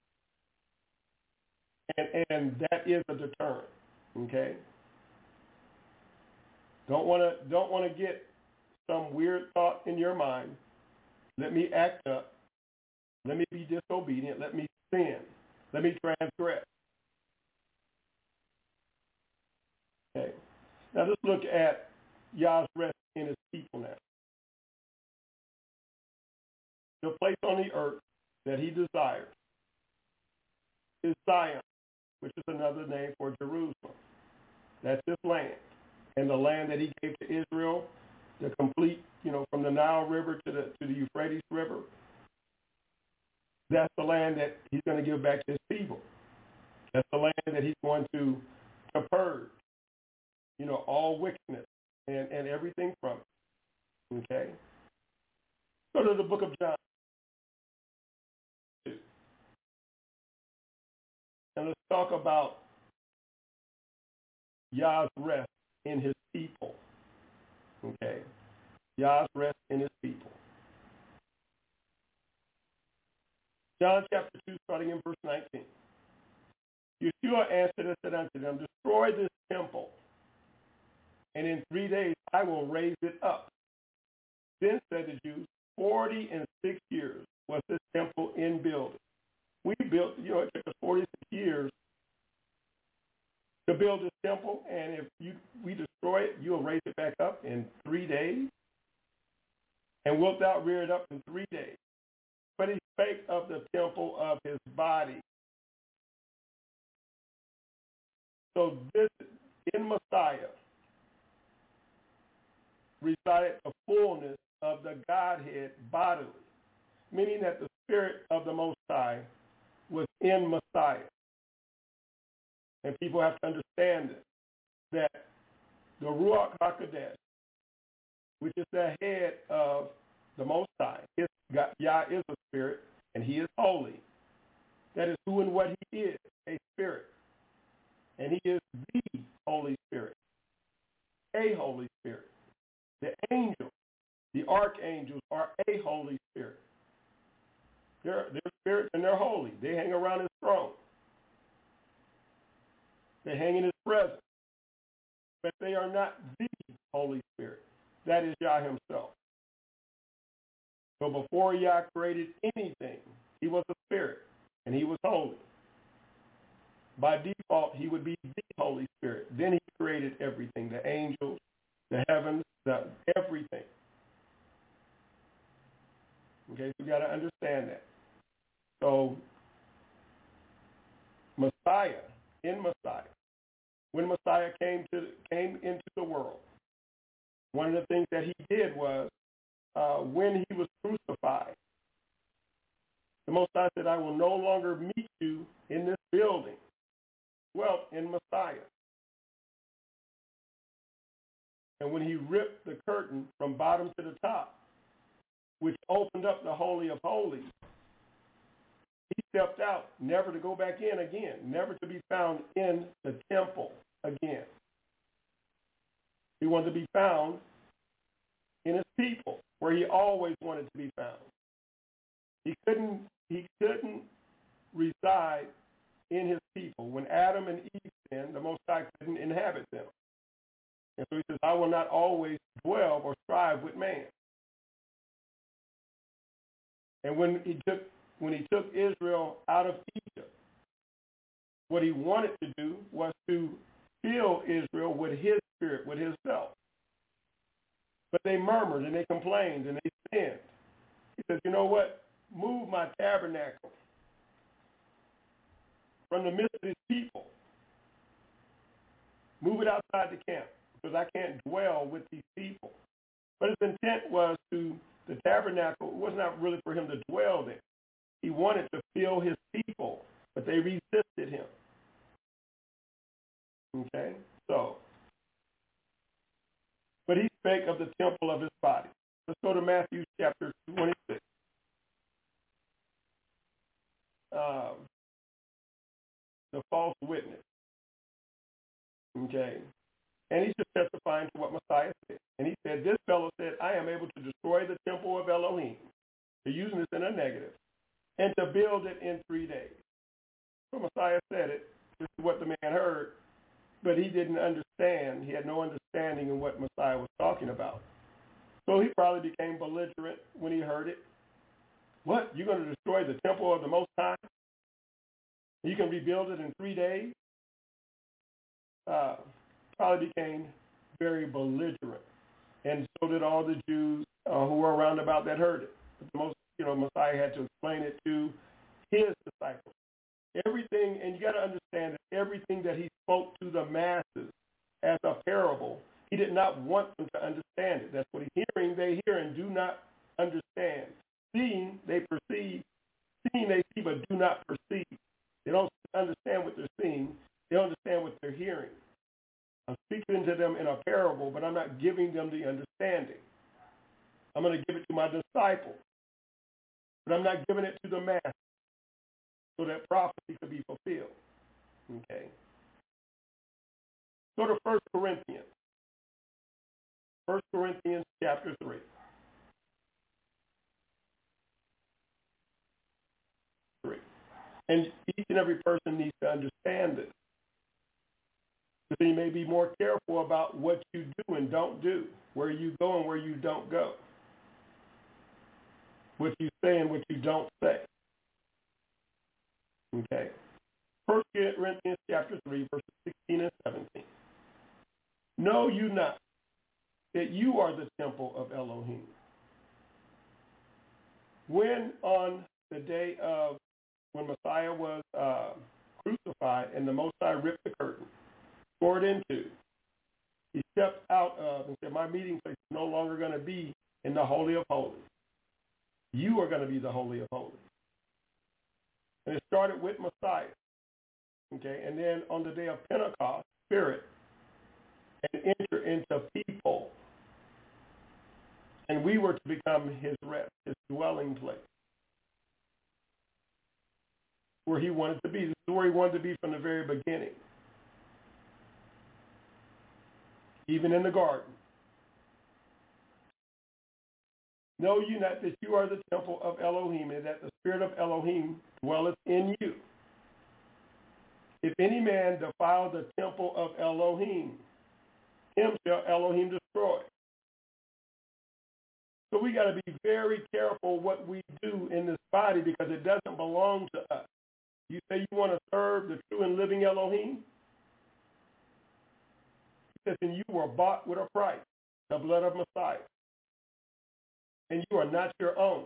And that is a deterrent, okay? Don't want to get some weird thought in your mind. Let me act up. Let me be disobedient. Let me sin. Let me transgress. Okay. Now let's look at Yah's rest in his people now. The place on the earth that he desires is Zion, which is another name for Jerusalem. That's his land. And the land that he gave to Israel, the complete, from the Nile River to the Euphrates River, that's the land that he's going to give back to his people. That's the land that he's going to purge, all wickedness and everything from it. Okay? Go to the book of John. And let's talk about Yah's rest in his people. Okay? Yah's rest in his people. John chapter 2, starting in verse 19. Yeshua answered and said unto them, destroy this temple, and in 3 days I will raise it up. Then said the Jews, 46 years was this temple in building. We built, it took us 46 years to build this temple, and if we destroy it, you'll raise it back up in 3 days, and wilt thou rear it up in 3 days. But he spake of the temple of his body. So this, in Messiah, resided the fullness of the Godhead bodily, meaning that the Spirit of the Most High was in Messiah. And people have to understand this, that the Ruach HaKodesh, which is the head of the Most High, Yah is a spirit, and he is holy. That is who and what he is, a spirit. And he is the Holy Spirit, a Holy Spirit. The angels, the archangels are a Holy Spirit. They're spirits and they're holy. They hang around his throne. They hang in his presence. But they are not the Holy Spirit. That is Yah himself. So before Yah created anything, he was a spirit and he was holy. By default, he would be the Holy Spirit. Then he created everything, the angels, the heavens, everything. Okay, so you got to understand that. So Messiah, in Messiah, when Messiah came into the world, one of the things that he did was when he was crucified, the Most High said, I will no longer meet you in this building. Well, in Messiah. And when he ripped the curtain from bottom to the top, which opened up the Holy of Holies, he stepped out, never to go back in again, never to be found in the temple again. He wanted to be found in his people, where he always wanted to be found. He couldn't reside in his people. When Adam and Eve sinned, the Most High couldn't inhabit them. And so he says, I will not always dwell or strive with man. And when he took Israel out of Egypt, what he wanted to do was to fill Israel with his spirit, with his self. But they murmured and they complained and they sinned. He says, you know what? move my tabernacle from the midst of his people. Move it outside the camp because I can't dwell with these people. But his intent was the tabernacle was not really for him to dwell there. He wanted to fill his people, but they resisted him. Okay? So, but he spake of the temple of his body. Let's go to Matthew chapter 26. The false witness. Okay? And he's just testifying to what Messiah said. And he said, this fellow said, I am able to destroy the temple of Elohim. They're using this in a negative. And to build it in 3 days. So Messiah said it. This is what the man heard. But he didn't understand. He had no understanding of what Messiah was talking about. So he probably became belligerent when he heard it. What? You're going to destroy the temple of the Most High? You can rebuild it in 3 days? Probably became very belligerent. And so did all the Jews who were around about that heard it. But the most, Messiah had to explain it to his disciples. Everything, and you got to understand that everything that he spoke to the masses as a parable, he did not want them to understand it. That's what he's hearing. They hear and do not understand. Seeing, they perceive. Seeing, they see, but do not perceive. They don't understand what they're seeing. They don't understand what they're hearing. I'm speaking to them in a parable, but I'm not giving them the understanding. I'm going to give it to my disciples, but I'm not giving it to the mass so that prophecy could be fulfilled. Okay. Go to 1 Corinthians. 1 Corinthians chapter 3. And each and every person needs to understand this. So you may be more careful about what you do and don't do, where you go and where you don't go, what you say and what you don't say. Okay. 1 Corinthians chapter 3, verses 16 and 17. Know you not that you are the temple of Elohim? When on the day of when Messiah was crucified and the Most High ripped the curtain, tore it into, he stepped out of and said, my meeting place is no longer going to be in the Holy of Holies. You are going to be the Holy of Holies. And it started with Messiah. Okay, and then on the day of Pentecost, Spirit, and enter into people. And we were to become his rest, his dwelling place. Where he wanted to be. This is where he wanted to be from the very beginning. Even in the garden. Know you not that you are the temple of Elohim, and that the Spirit of Elohim dwelleth in you. If any man defile the temple of Elohim, him shall Elohim destroy. So we got to be very careful what we do in this body because it doesn't belong to us. You say you want to serve the true and living Elohim? He says, and you were bought with a price, the blood of Messiah. And you are not your own.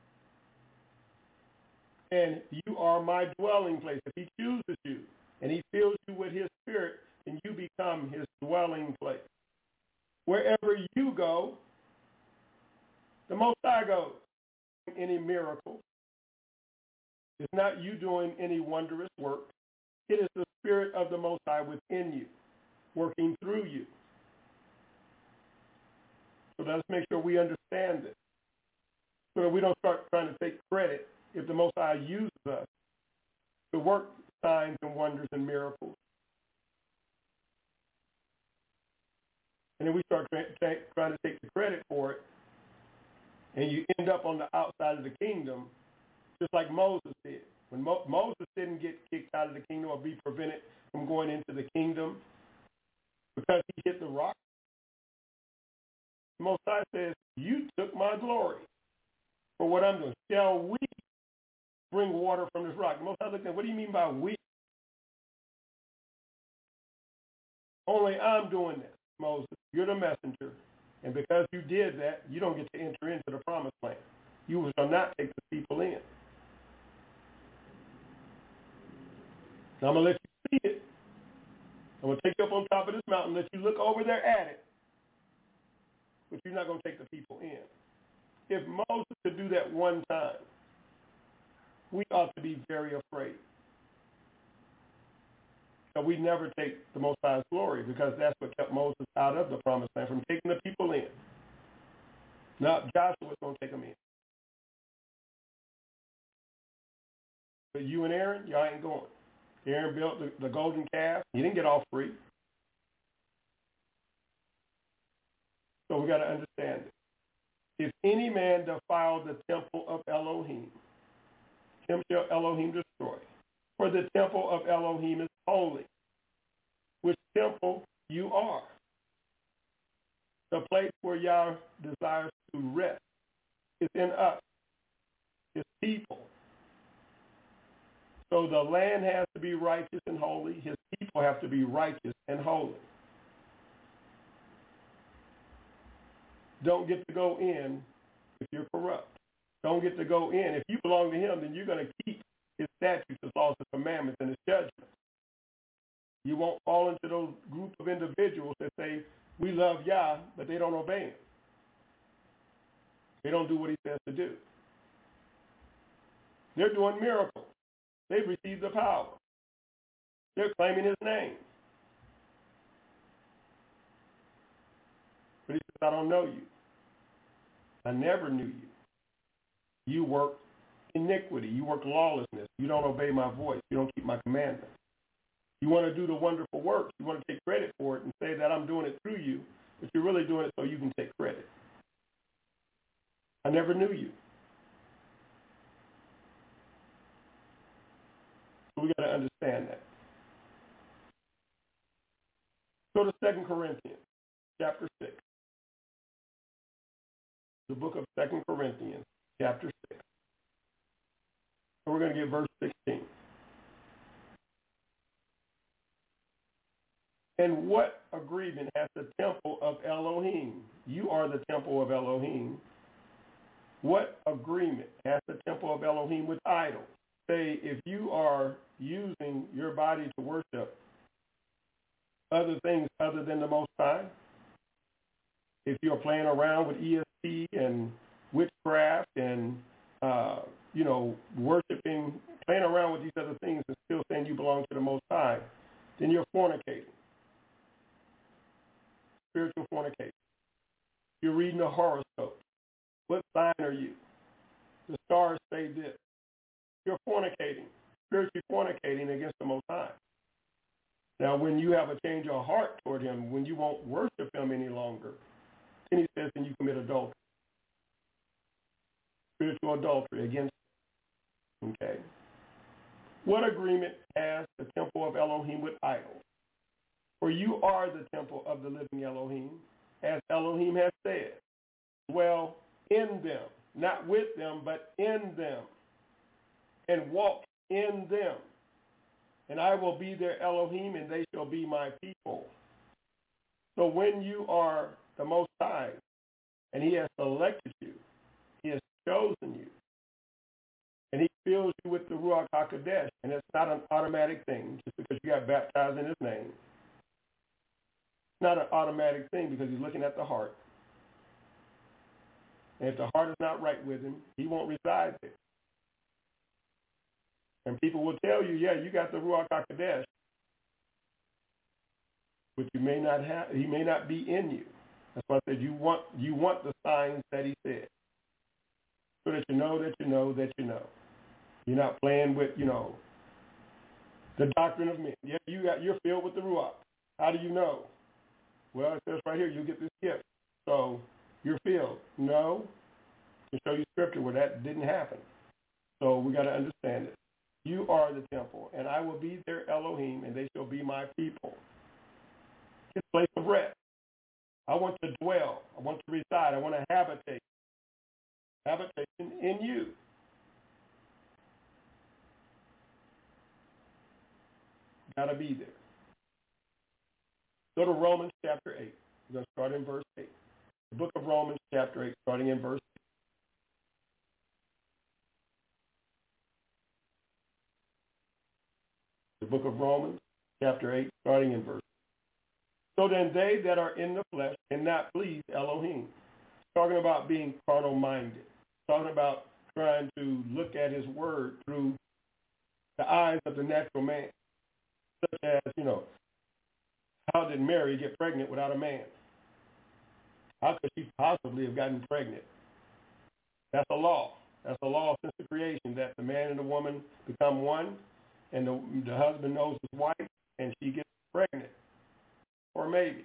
And you are my dwelling place. If he chooses you and he fills you with his Spirit, then you become his dwelling place. Wherever you go, the Most High goes. Any miracle. It's not you doing any wondrous work. It is the Spirit of the Most High within you, working through you. So let's make sure we understand this, so that we don't start trying to take credit if the Most High uses us to work signs and wonders and miracles. And then we start trying to take the credit for it, and you end up on the outside of the kingdom, just like Moses did. When Moses didn't get kicked out of the kingdom or be prevented from going into the kingdom because he hit the rock, the Most High says, you took my glory for what I'm doing. Shall we bring water from this rock? The Most High looked at, what do you mean by we? Only I'm doing this, Moses. You're the messenger. And because you did that, you don't get to enter into the promised land. You shall not take the people in. Now I'm going to let you see it. I'm going to take you up on top of this mountain, let you look over there at it, but you're not going to take the people in. If Moses could do that one time, we ought to be very afraid. So we never take the Most High's glory, because that's what kept Moses out of the promised land, from taking the people in. Now Joshua's going to take them in. But you and Aaron, y'all ain't going. Aaron built the golden calf. He didn't get off free. So we got to understand it. If any man defile the temple of Elohim, him shall Elohim destroy. For the temple of Elohim is holy, which temple you are. The place where Yah desires to rest is in us, his people. So the land has to be righteous and holy. His people have to be righteous and holy. Don't get to go in if you're corrupt. Don't get to go in. If you belong to him, then you're going to keep his statutes, his laws, his commandments, and his judgments. You won't fall into those group of individuals that say, we love Yah, but they don't obey him. They don't do what he says to do. They're doing miracles. They've received the power. They're claiming his name. But he says, I don't know you. I never knew you. You work iniquity. You work lawlessness. You don't obey my voice. You don't keep my commandments. You want to do the wonderful works. You want to take credit for it and say that I'm doing it through you, but you're really doing it so you can take credit. I never knew you. So we got to understand that. Go to 2 Corinthians, chapter 6. The book of 2 Corinthians, chapter 6. And we're going to get verse 16. And what agreement has the temple of Elohim? You are the temple of Elohim. What agreement has the temple of Elohim with idols? Say, if you are using your body to worship other things other than the Most High, if you're playing around with ESP and witchcraft and, worshiping, playing around with these other things and still saying you belong to the Most High, then you're fornicating. Spiritual fornication. You're reading a horoscope. What sign are you? The stars say this. You're fornicating, spiritually fornicating against the Most High. Now, when you have a change of heart toward him, when you won't worship him any longer, then he says, then you commit adultery. Spiritual adultery against him. Okay. What agreement has the temple of Elohim with idols? For you are the temple of the living Elohim, as Elohim has said. Dwell in them, not with them, but in them, and walk in them. And I will be their Elohim, and they shall be my people. So when you are the Most High, and he has selected you, he has chosen you, and he fills you with the Ruach HaKodesh, and it's not an automatic thing just because you got baptized in his name. It's not an automatic thing because he's looking at the heart. And if the heart is not right with him, he won't reside there. And people will tell you, yeah, you got the Ruach HaKodesh, but you may not have. He may not be in you. That's why I said you want the signs that he said, so that you know that you know that you know. You're not playing with the doctrine of men. Yeah, you're filled with the Ruach. How do you know? Well, it says right here, you get this gift, so you're filled. No, I can show you scripture where that didn't happen. So we got to understand it. You are the temple, and I will be their Elohim, and they shall be my people. It's a place of rest. I want to dwell. I want to reside. I want to habitation in you. Got to be there. Go to Romans chapter 8. We're going to start in verse 8. The book of Romans chapter 8, starting in verse book of Romans, chapter 8, starting in verse. So then they that are in the flesh cannot please Elohim. Talking about being carnal-minded. Talking about trying to look at his word through the eyes of the natural man. Such as, how did Mary get pregnant without a man? How could she possibly have gotten pregnant? That's a law. That's a law since the creation, that the man and the woman become one, and the husband knows his wife, and she gets pregnant. Or maybe.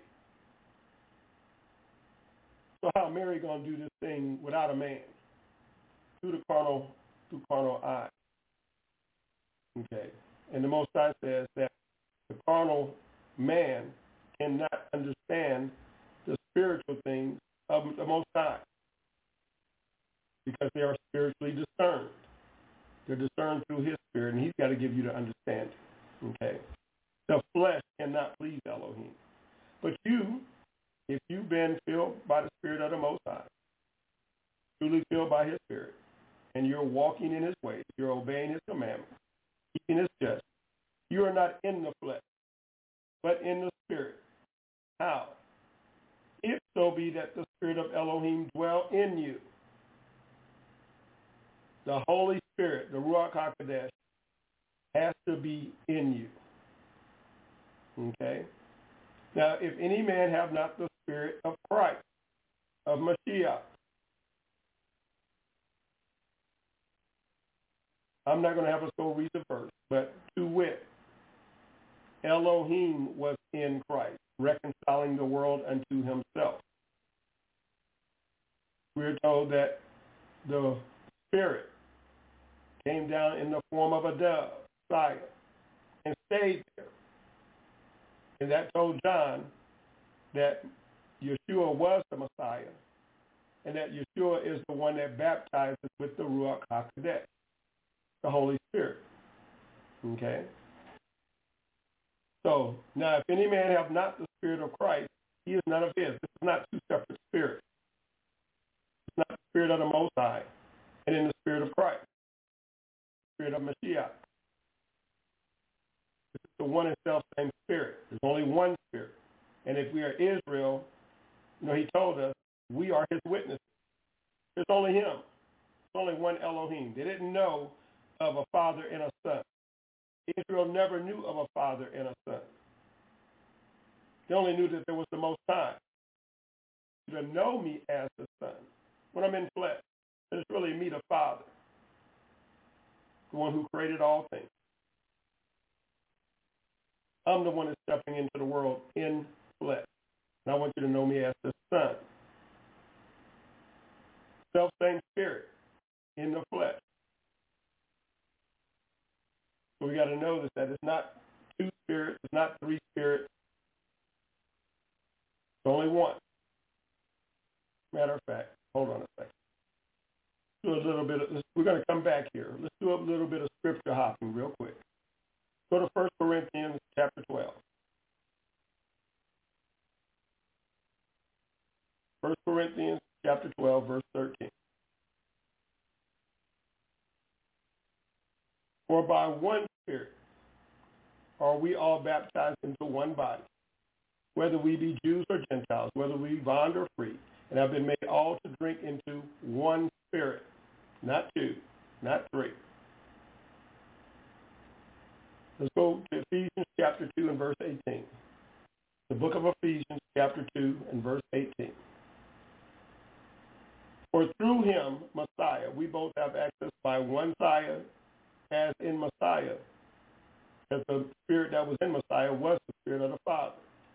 So how Mary going to do this thing without a man? Through carnal eyes. Okay. And the Most High says that the carnal man cannot understand the spiritual things of the Most High because they are spiritually discerned. They're discerned through his spirit, and he's got to give you the understanding. Okay? The flesh cannot please Elohim. But you, if you've been filled by the Spirit of the Most High, truly filled by his Spirit, and you're walking in his ways, you're obeying his commandments, keeping his justice, you are not in the flesh, but in the Spirit. How? If so be that the Spirit of Elohim dwell in you. The Holy Spirit, the Ruach HaKodesh, has to be in you. Okay? Now, if any man have not the Spirit of Christ, of Mashiach, I'm not going to have us go read the verse, but to wit, Elohim was in Christ, reconciling the world unto himself. We're told that the Spirit came down in the form of a dove, Messiah, and stayed there. And that told John that Yeshua was the Messiah, and that Yeshua is the one that baptizes with the Ruach HaKodesh, the Holy Spirit. Okay? So, now if any man have not the Spirit of Christ, he is none of his. This is not two separate spirits. It's not the Spirit of the Most High and in the Spirit of Christ, the Spirit of Mashiach. It's the one and self-same Spirit. There's only one Spirit. And if we are Israel, he told us we are his witnesses. There's only him. There's only one Elohim. They didn't know of a father and a son. Israel never knew of a father and a son. They only knew that there was the Most High. To know me as the Son, when I'm in flesh, it's really me, the Father, the one who created all things. I'm the one that's stepping into the world in flesh. And I want you to know me as the Son. Self-same Spirit in the flesh. So we got to know this, that it's not two spirits, it's not three spirits. It's only one. Matter of fact, hold on a second. Do a little bit of, we're going to come back here. Let's do a little bit of scripture hopping real quick. Go to 1 Corinthians chapter 12. 1 Corinthians chapter 12, verse 13. For by one Spirit are we all baptized into one body, whether we be Jews or Gentiles, whether we be bond or free, and have been made all to drink into one Spirit, not two, not three. Let's go to Ephesians chapter 2 and verse 18. The book of Ephesians chapter 2 and verse 18. For through him, Messiah, we both have access by one Messiah, as in Messiah, as the Spirit that was in Messiah was the Spirit of the Father.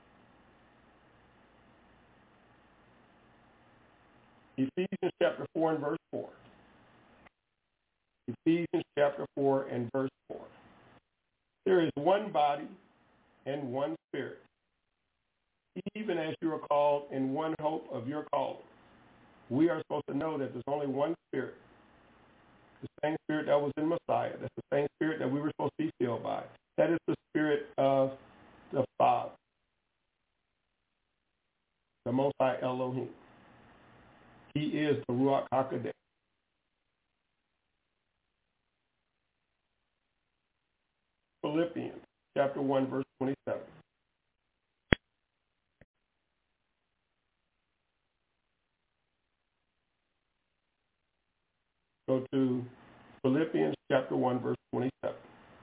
Ephesians chapter 4 and verse 4. Ephesians chapter 4 and verse 4. There is one body and one Spirit, even as you are called in one hope of your calling. We are supposed to know that there's only one Spirit. The same Spirit that was in Messiah. That's the same Spirit that we were supposed to be filled by. That is the Spirit of the Father, the Most High Elohim. He is the Ruach HaKodesh. Philippians chapter 1, verse 27. Go to Philippians chapter 1, verse 27.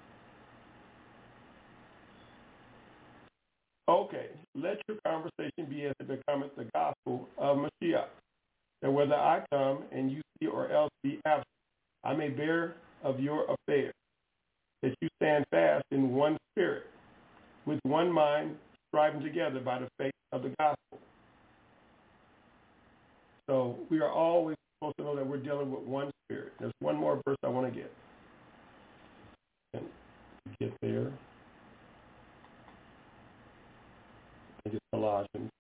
Okay, let your conversation be as it becometh the gospel of Mashiach, that whether I come and you see or else be absent, I may bear of your affairs, that you stand fast in one spirit, with one mind, striving together by the faith of the gospel. So we are always supposed to know that we're dealing with one spirit. There's one more verse I want to get. And get there. I think it's Colossians.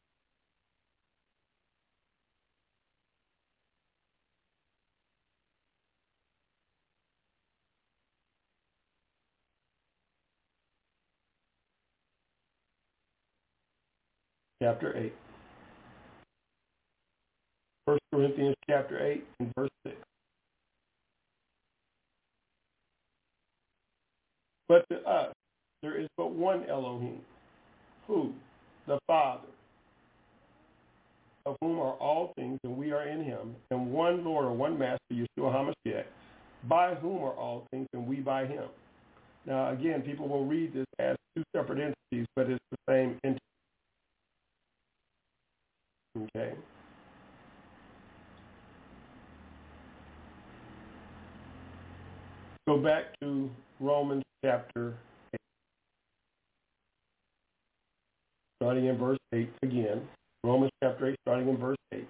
Chapter 8. 1 Corinthians chapter 8 and verse 6. But to us there is but one Elohim, who? The Father, of whom are all things, and we are in him, and one Lord or one Master, Yeshua HaMashiach, by whom are all things, and we by him. Now, again, people will read this as two separate entities, but it's the same entity. Okay? Go back to Romans chapter 8. Starting in verse 8 again. Romans chapter 8, starting in verse 8.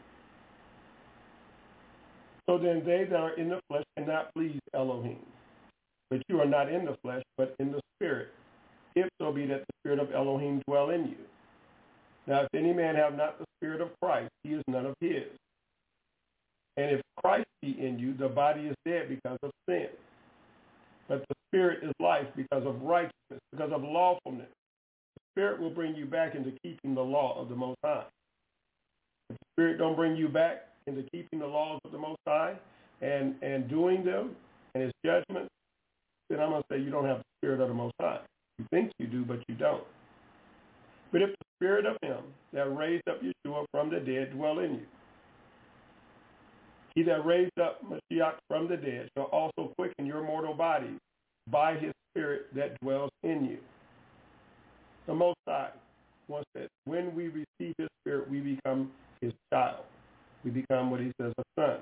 So then they that are in the flesh cannot please Elohim. But you are not in the flesh, but in the Spirit, if so be that the Spirit of Elohim dwell in you. Now, if any man have not the Spirit of Christ, he is none of his. And if Christ be in you, the body is dead because of sin. But the Spirit is life because of righteousness, because of lawfulness. The Spirit will bring you back into keeping the law of the Most High. If the Spirit don't bring you back into keeping the laws of the Most High and doing them and his judgments, then I'm going to say you don't have the Spirit of the Most High. You think you do, but you don't. But if the Spirit of him that raised up Yeshua from the dead dwell in you, he that raised up Mashiach from the dead shall also quicken your mortal bodies by his Spirit that dwells in you. The Most High wants that when we receive his Spirit, we become his child. We become what he says, a son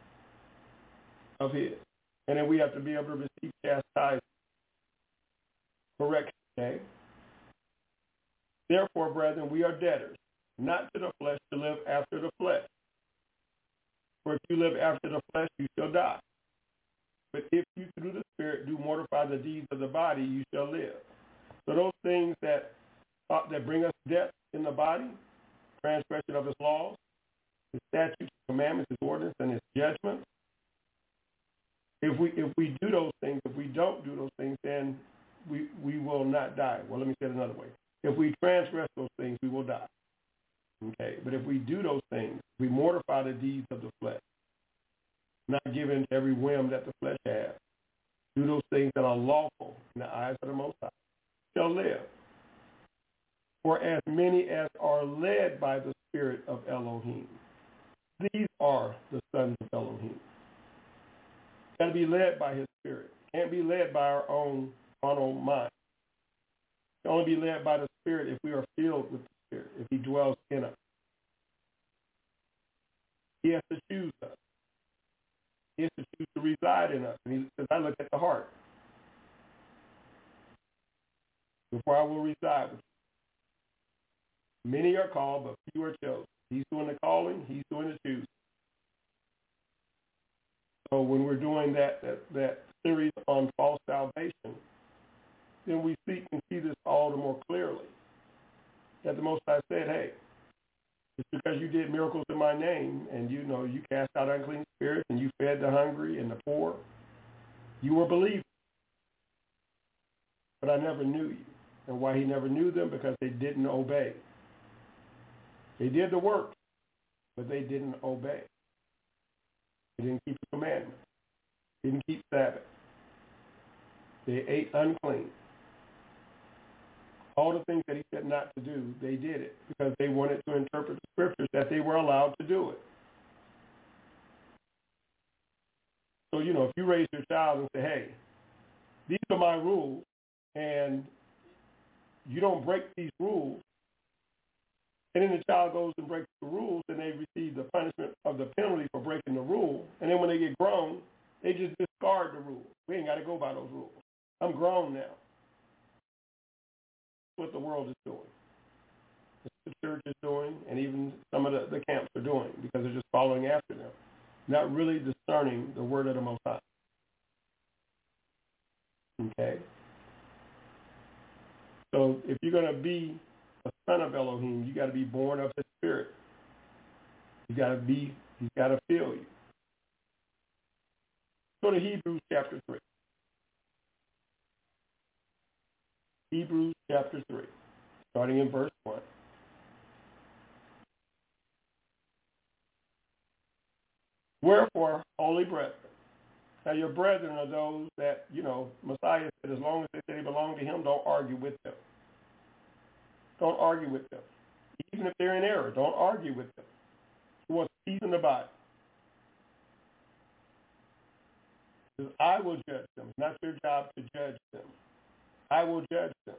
of his. And then we have to be able to receive chastisement, correction, okay? Therefore, brethren, we are debtors, not to the flesh, to live after the flesh. For if you live after the flesh, you shall die. But if you through the Spirit do mortify the deeds of the body, you shall live. So those things that bring us death in the body, transgression of his laws, his statutes, his commandments, his ordinance, and his judgments, if we do those things, if we don't do those things, then we will not die. Well, let me say it another way. If we transgress those things, we will die. Okay, but if we do those things, we mortify the deeds of the flesh, not give in to every whim that the flesh has. Do those things that are lawful in the eyes of the Most High, shall live. For as many as are led by the Spirit of Elohim, these are the sons of Elohim. Got to be led by his Spirit. Can't be led by our own carnal mind. Can only be led by the Spirit if we are filled with the Spirit, if he dwells in us. He has to choose us. He has to choose to reside in us. And he says, I look at the heart. Before I will reside with you. Many are called, but few are chosen. He's doing the calling. He's doing the choosing. So when we're doing that series on false salvation, then we see and see this all the more clearly. That the Most High said, hey, it's because you did miracles in my name and you cast out unclean spirits and you fed the hungry and the poor. You were believers. But I never knew you. And why he never knew them? Because they didn't obey. They did the work, but they didn't obey. They didn't keep the commandments. They didn't keep Sabbath. They ate unclean. All the things that he said not to do, they did it because they wanted to interpret the scriptures that they were allowed to do it. So, if you raise your child and say, hey, these are my rules, and you don't break these rules, and then the child goes and breaks the rules, and they receive the punishment of the penalty for breaking the rule, and then when they get grown, they just discard the rules. We ain't got to go by those rules. I'm grown now. That's what the world is doing. That's what the church is doing, and even some of the camps are doing, because they're just following after them, not really discerning the word of the Most High. Okay? So if you're going to be a son of Elohim, you got to be born of his spirit. He's got to feel you. Go to Hebrews chapter 3. Hebrews chapter 3, starting in verse 1. Wherefore, holy brethren. Now your brethren are those that, Messiah said as long as they say they belong to him, don't argue with them. Don't argue with them. Even if they're in error, don't argue with them. He wants peace in the body. Because I will judge them. It's not your job to judge them. I will judge them.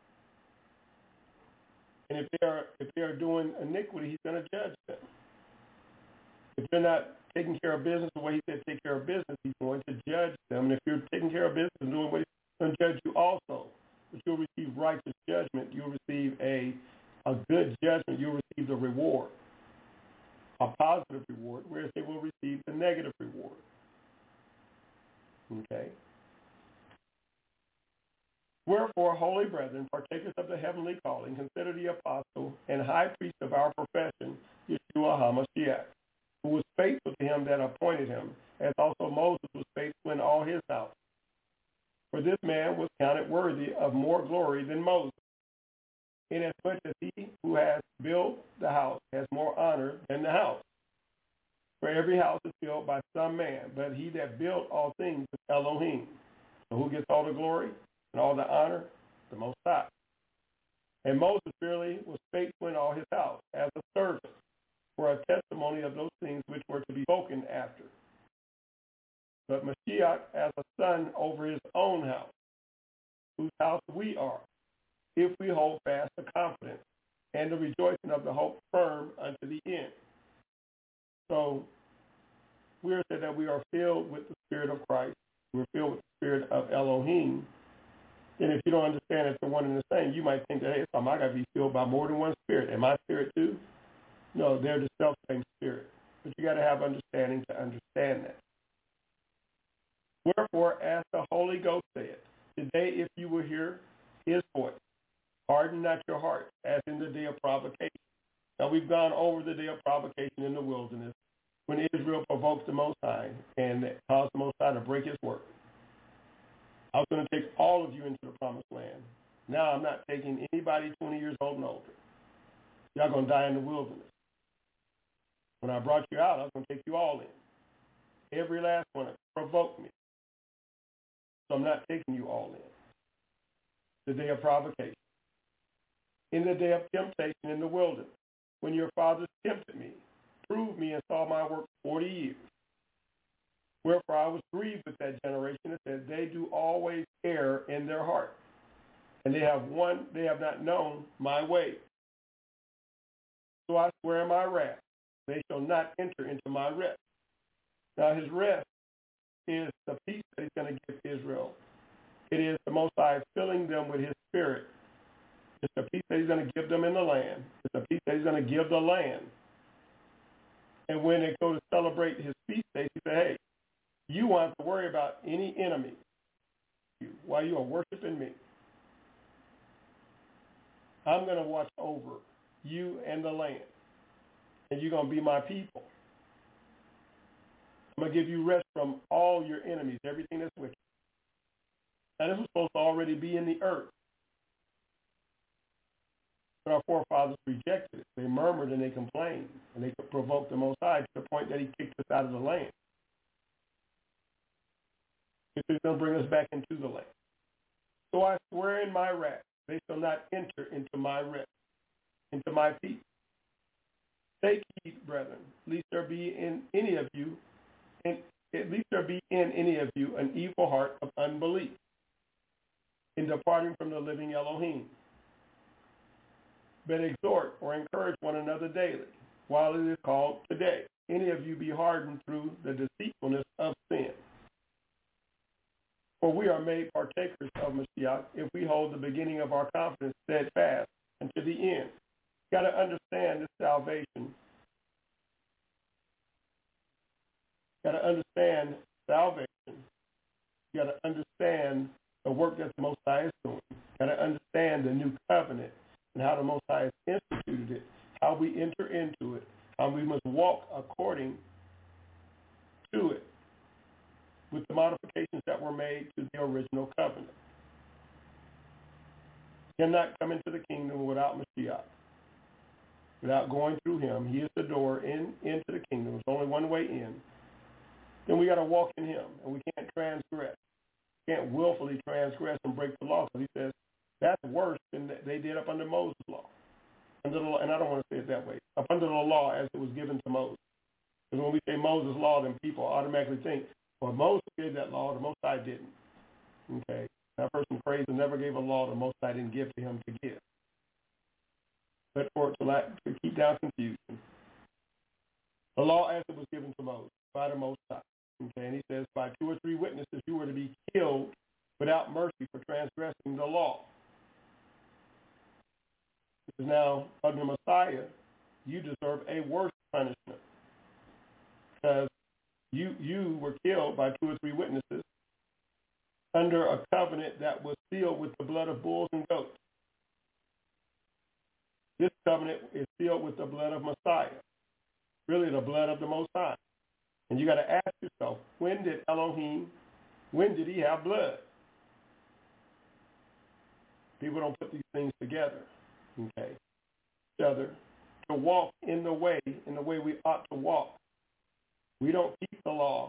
And if they are doing iniquity, he's going to judge them. If they're not taking care of business the way he said take care of business, he's going to judge them. And if you're taking care of business and doing what he's going to judge you also. But you'll receive righteous judgment. You'll receive a good judgment. You'll receive the reward, a positive reward, whereas they will receive the negative reward. Okay? Wherefore, holy brethren, partakers of the heavenly calling, consider the apostle and high priest of our profession, Yeshua HaMashiach, who was faithful to him that appointed him, as also Moses was faithful in all his house. For this man was counted worthy of more glory than Moses, inasmuch as he who has built the house has more honor than the house. For every house is built by some man, but he that built all things is Elohim. So who gets all the glory and all the honor? The Most High. And Moses really was faithful in all his house as a servant, for a testimony of those things which were to be spoken after. But Mashiach as a son over his own house, whose house we are, if we hold fast the confidence and the rejoicing of the hope firm unto the end. So we are said that we are filled with the Spirit of Christ. We're filled with the Spirit of Elohim. And if you don't understand it's the one and the same, you might think that, hey, I got to be filled by more than one spirit. Am I spirit too? No, they're the self-same spirit. But you got to have understanding to understand that. Wherefore, as the Holy Ghost said, today if you will hear his voice, harden not your heart, as in the day of provocation. Now, we've gone over the day of provocation in the wilderness when Israel provoked the Most High and caused the Most High to break his word. I was going to take all of you into the promised land. Now I'm not taking anybody 20 years old and older. Y'all going to die in the wilderness. When I brought you out, I was going to take you all in. Every last one provoked me. So I'm not taking you all in. The day of provocation. In the day of temptation in the wilderness, when your fathers tempted me, proved me and saw my work 40 years. Wherefore I was grieved with that generation that said, they do always err in their heart, and they have not known my way. So I swear in my wrath, they shall not enter into my rest. Now his rest is the peace that he's going to give Israel. It is the Most High filling them with his spirit. It's the peace that he's going to give them in the land. It's the peace that he's going to give the land. And when they go to celebrate his feast days, he said, hey, you want to worry about any enemy while you are worshiping me. I'm going to watch over you and the land, and you're going to be my people. I'm going to give you rest from all your enemies, everything that's wicked. Now, this was supposed to already be in the earth. But our forefathers rejected it. They murmured and they complained, and they provoked the Most High to the point that he kicked us out of the land. He's going to bring us back into the land. So I swear in my wrath, they shall not enter into my rest, into my peace. Take heed, brethren, lest there be in any of you, an evil heart of unbelief in departing from the living Elohim. But exhort or encourage one another daily, while it is called today. Any of you be hardened through the deceitfulness of sin. For we are made partakers of Mashiach if we hold the beginning of our confidence steadfast unto the end. You got to understand this salvation. You got to understand salvation. You got to understand the work that the Most High is doing. You got to understand the new covenant and how the Most High has instituted it, how we enter into it, how we must walk according to it, with the modifications that were made to the original covenant. You cannot come into the kingdom without Mashiach, without going through him. He is the door into the kingdom. There's only one way in. Then we got to walk in him, and we can't transgress. We can't willfully transgress and break the law, because he says that's worse than they did up under Moses' law. Under the law, and I don't want to say it that way, up under the law as it was given to Moses. Because when we say Moses' law, then people automatically think, well, Moses gave that law, the Most High didn't. Okay? That person prays and never gave a law the Most High didn't give to him to give. But for it to keep down confusion, the law as it was given to Moses by the Most High. Okay? And he says, by 2 or 3 witnesses you were to be killed without mercy for transgressing the law. Because now, under Messiah, you deserve a worse punishment. Because you were killed by 2 or 3 witnesses under a covenant that was sealed with the blood of bulls and goats. This covenant is sealed with the blood of Messiah, really the blood of the Most High. And you got to ask yourself, when did he have blood? People don't put these things together, okay? Each other to walk in the way we ought to walk. We don't keep the law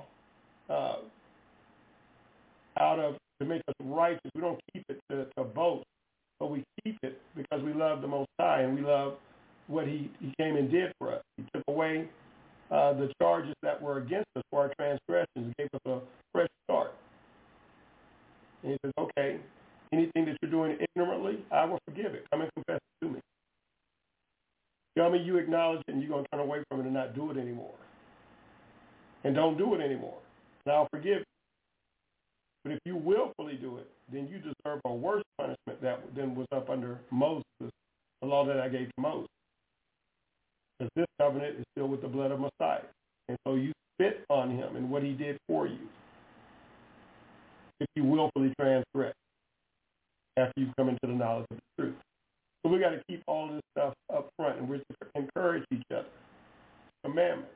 to make us righteous. We don't keep it to boast, but we keep it because we love the Most High and we love what he came and did for us. He took away the charges that were against us for our transgressions and gave us a fresh start. And he says, okay, anything that you're doing ignorantly, I will forgive it. Come and confess it to me. Tell me you acknowledge it and you're going to turn away from it and not do it anymore. And don't do it anymore. And I'll forgive you. But if you willfully do it, then you deserve a worse punishment than was up under Moses, the law that I gave to Moses. Because this covenant is still with the blood of Messiah. And so you spit on him and what he did for you if you willfully transgress after you've come into the knowledge of the truth. So we got to keep all this stuff up front, and we're to encourage each other. Commandments.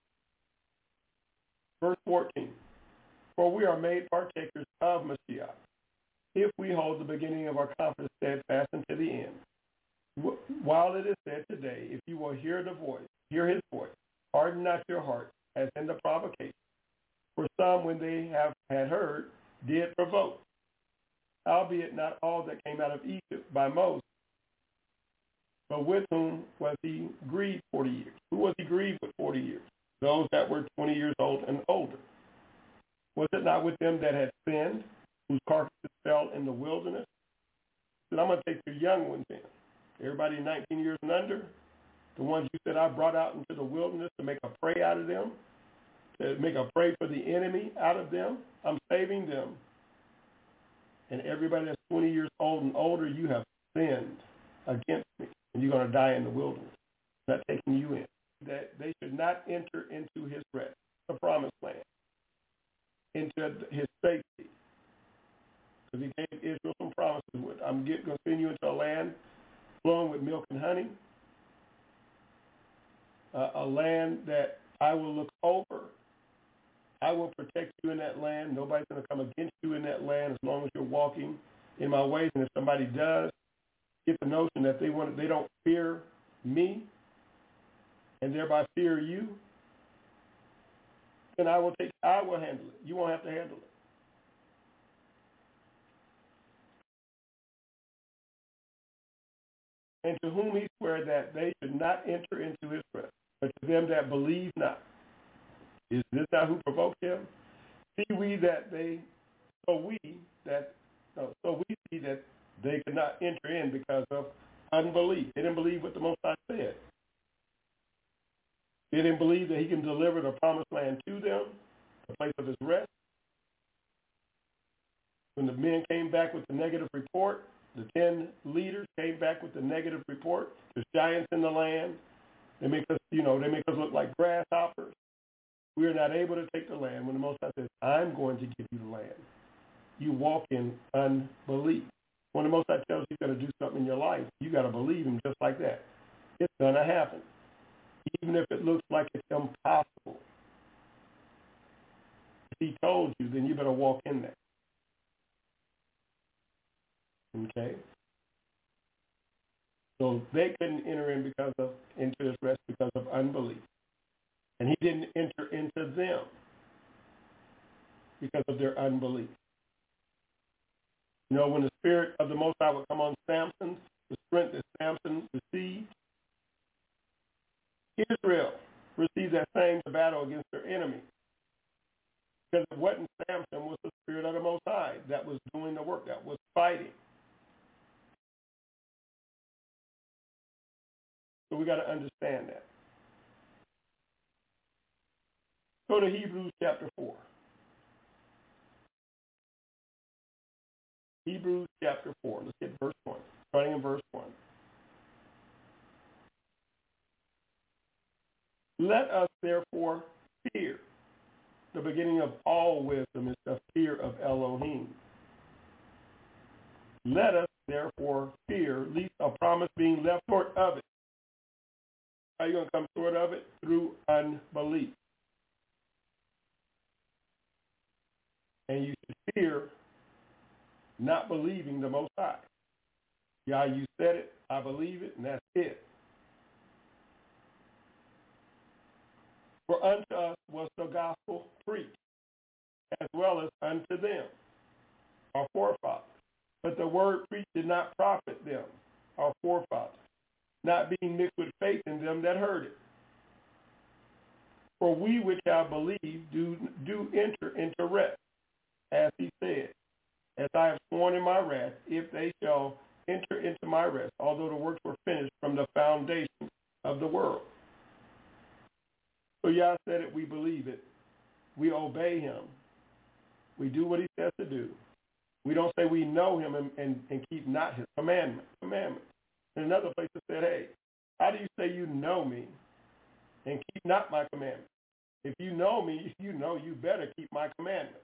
Verse 14. For we are made partakers of Mashiach, if we hold the beginning of our confidence steadfast unto the end. While it is said today, if you will hear his voice, harden not your heart, as in the provocation. For some, when they had heard, did provoke. Albeit not all that came out of Egypt by Moses. But with whom was he grieved 40 years? Who was he grieved with 40 years? Those that were 20 years old and older. Was it not with them that had sinned, whose carcasses fell in the wilderness? So I'm going to take the young ones in. Everybody 19 years and under, the ones you said I brought out into the wilderness to make a prey out of them, to make a prey for the enemy out of them, I'm saving them. And everybody that's 20 years old and older, you have sinned against me, and you're going to die in the wilderness. I'm not taking you in. That they should not enter into his rest, the promised land, into his safety. Because he gave Israel some promises. I'm going to send you into a land flowing with milk and honey, a land that I will look over. I will protect you in that land. Nobody's going to come against you in that land as long as you're walking in my ways. And if somebody does get the notion that they don't fear me and thereby fear you, then I will handle it. You won't have to handle it. and to whom he swore that they should not enter into his rest, but to them that believe not. Is this not who provoked him? So we see that they could not enter in because of unbelief. They didn't believe what the Most High said. They didn't believe that he can deliver the promised land to them, the place of his rest. When the men came back with the negative report, the 10 leaders came back with the negative report. There's giants in the land. They make us look like grasshoppers. We are not able to take the land when the Most High says, I'm going to give you the land. You walk in unbelief. When the Most High tells you he's going to do something in your life, you got to believe him just like that. It's going to happen. Even if it looks like it's impossible. If he told you, then you better walk in that. Okay? So they couldn't enter in into his rest because of unbelief. And he didn't enter into them because of their unbelief. You know, when the Spirit of the Most High would come on Samson, the strength that Samson received, Israel received that same battle against their enemy. Because it wasn't Samson, it was the Spirit of the Most High that was doing the work, that was fighting. So we got to understand that. Go to Hebrews chapter 4. Hebrews chapter 4. Let's get verse 1. Starting in verse 1. Let us therefore fear. The beginning of all wisdom is the fear of Elohim. Let us therefore fear, lest a promise being left short of it. How are you going to come short of it? Through unbelief. And you should fear not believing the Most High. Yeah, you said it, I believe it, and that's it. For unto us was the gospel preached, as well as unto them, our forefathers. But the word preached did not profit them, our forefathers, not being mixed with faith in them that heard it. For we which have believed do enter into rest, as he said, as I have sworn in my wrath, if they shall enter into my rest, although the works were finished from the foundation of the world. So Yah said it, we believe it. We obey him. We do what he says to do. We don't say we know him and keep not his commandments. In another place it said, hey, how do you say you know me and keep not my commandments? If you know me, you better keep my commandments.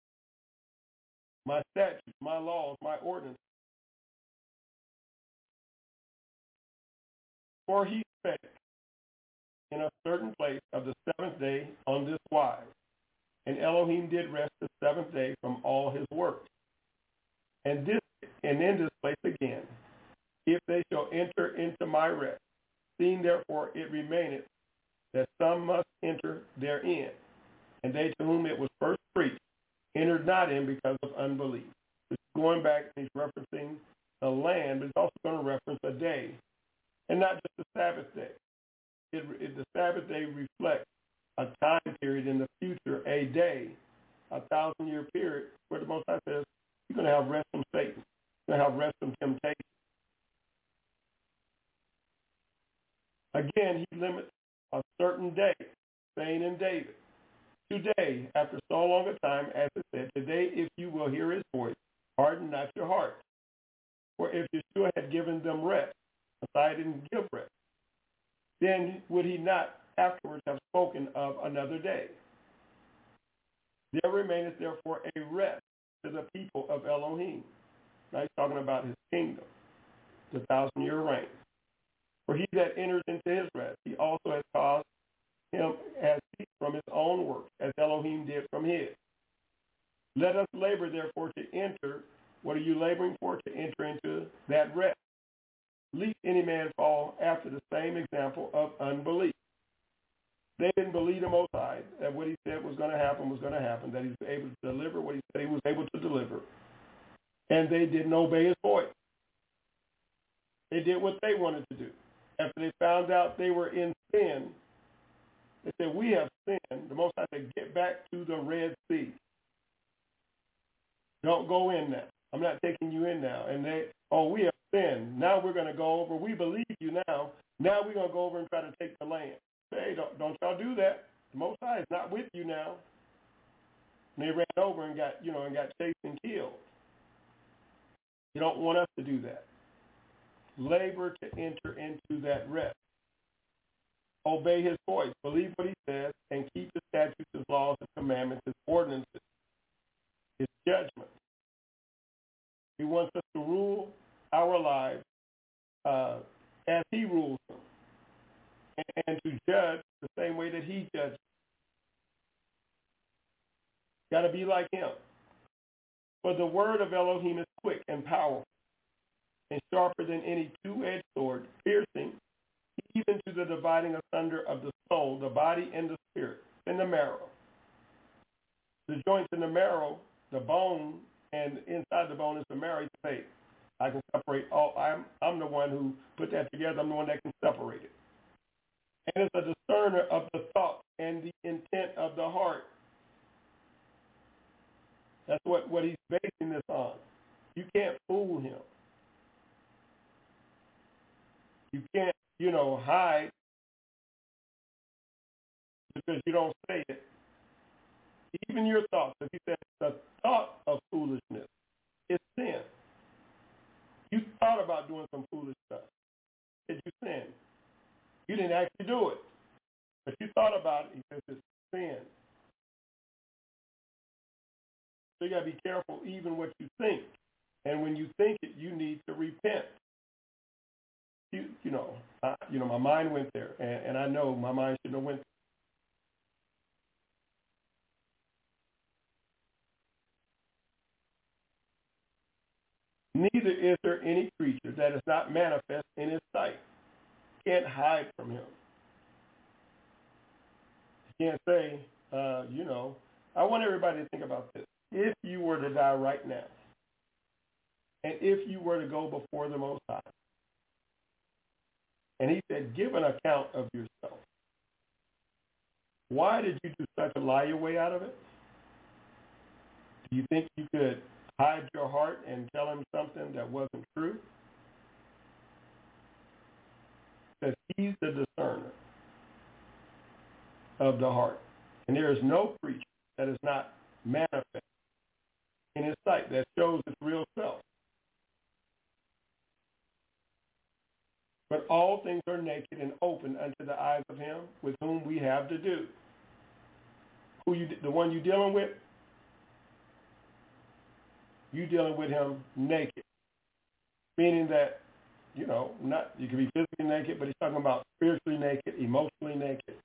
My statutes, my laws, my ordinances. For he spake in a certain place of the seventh day on this wise, and Elohim did rest the seventh day from all his works. And in this place again, if they shall enter into my rest, seeing therefore it remaineth that some must enter therein, and they to whom it was first preached entered not in because of unbelief. It's going back, he's referencing the land, but he's also going to reference a day, and not just the Sabbath day. The Sabbath day reflects a time period in the future, a day, 1,000-year period, where the Most High says, you're going to have rest from Satan. You're going to have rest from temptation. Again, he limits a certain day, saying in David, today, after so long a time, as it said, today if you will hear his voice, harden not your heart. For if Yeshua had given them rest, Messiah didn't give rest, then would he not afterwards have spoken of another day? There remaineth therefore a rest to the people of Elohim. Now he's talking about his kingdom, the 1,000-year reign. For he that enters into his rest, he also has caused him as ceased from his own works, as Elohim did from his. Let us labor therefore to enter. What are you laboring for? To enter into that rest. Lest any man fall after the same example of unbelief. They didn't believe the Most High, that what he said was going to happen, that he was able to deliver what he said he was able to deliver. And they didn't obey his voice. They did what they wanted to do. After they found out they were in sin, they said, we have sinned. The Most High said, get back to the Red Sea. Don't go in now. I'm not taking you in now. And they, we have sinned. Now we're going to go over. We believe you now. Now we're going to go over and try to take the land. Hey, don't y'all do that. The Most High is not with you now. And they ran over and got chased and killed. You don't want us to do that. Labor to enter into that rest. Obey his voice. Believe what he says and keep his statutes, his laws, his commandments, his ordinances, his judgments. He wants us to rule our lives as he rules them and to judge the same way that he judges. Got to be like him. For the word of Elohim is quick and powerful and sharper than any two-edged sword, piercing even to the dividing asunder of the soul, the body, and the spirit, and the marrow. The joints in the marrow, the bone, and inside the bone is the marrow. It's faith. I can separate all. I'm the one who put that together. I'm the one that can separate it. And it's a discerner of the thought and the intent of the heart. That's what he's basing this on. You can't fool him. You can't, hide because you don't say it. Even your thoughts, if he said the thought of foolishness is sin. You thought about doing some foolish stuff. Did you sin? You didn't actually do it. But you thought about it. He says it's sin. So you got to be careful even what you think. And when you think it, you need to repent. My mind went there, and I know my mind shouldn't have went there. Neither is there any creature that is not manifest in his sight. Can't hide from him. You can't say, I want everybody to think about this. If you were to die right now, and if you were to go before the Most High, and he said, give an account of yourself. Why did you do such a lie your way out of it? Do you think you could hide your heart and tell him something that wasn't true? Because he's the discerner of the heart. And there is no creature that is not manifest in his sight that shows its real self. But all things are naked and open unto the eyes of him with whom we have to do. The one you're dealing with, you dealing with him naked. Meaning that, you can be physically naked, but he's talking about spiritually naked, emotionally naked.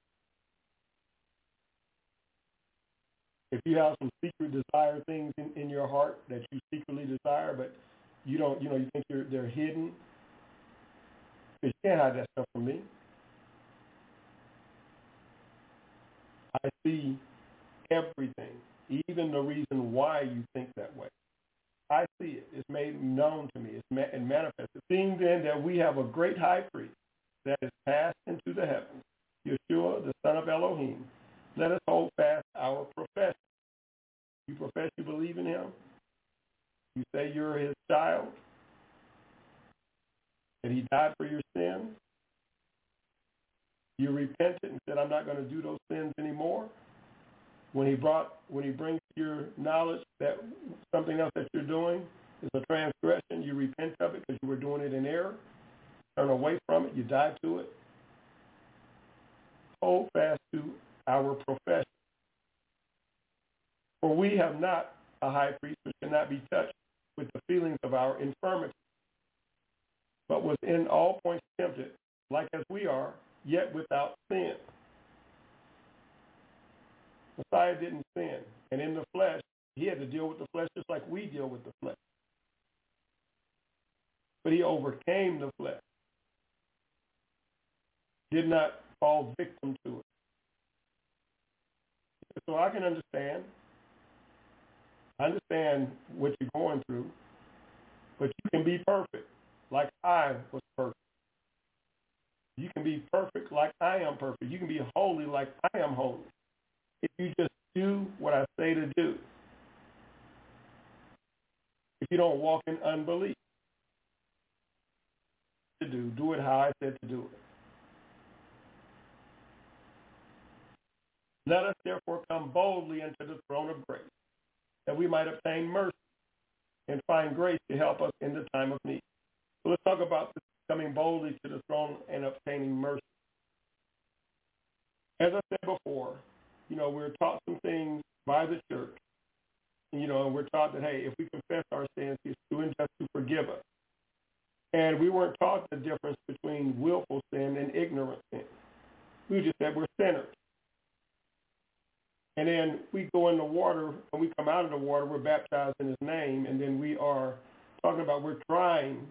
If you have some secret desire things in your heart that you secretly desire, but you don't, you think they're hidden, because you can't hide that stuff from me. I see everything, even the reason why you think that way. I see it. It's made known to me. It's manifested. Seeing then that we have a great high priest that is passed into the heavens, Yeshua, the Son of Elohim, let us hold fast our profession. You profess you believe in him. You say you're his child. That he died for your sins. You repented and said, I'm not going to do those sins anymore. When he brings to your knowledge that something else that you're doing is a transgression, you repent of it because you were doing it in error. Turn away from it. You die to it. Hold fast to our profession. For we have not a high priest which cannot be touched with the feelings of our infirmity, but was in all points tempted, like as we are, yet without sin. Messiah didn't sin. And in the flesh, he had to deal with the flesh just like we deal with the flesh. But he overcame the flesh. Did not fall victim to it. So I can understand. I understand what you're going through. But you can be perfect. like I was perfect. You can be perfect like I am perfect. You can be holy like I am holy. If you just do what I say to do. If you don't walk in unbelief. Do it how I said to do it. Let us therefore come boldly into the throne of grace, that we might obtain mercy and find grace to help us in the time of need. So let's talk about this, coming boldly to the throne and obtaining mercy. As I said before, we're taught some things by the church, and we're taught that, hey, if we confess our sins, he's true and just to forgive us. And we weren't taught the difference between willful sin and ignorant sin. We just said we're sinners. And then we go in the water, and we come out of the water, we're baptized in his name, and then we are talking about we're trying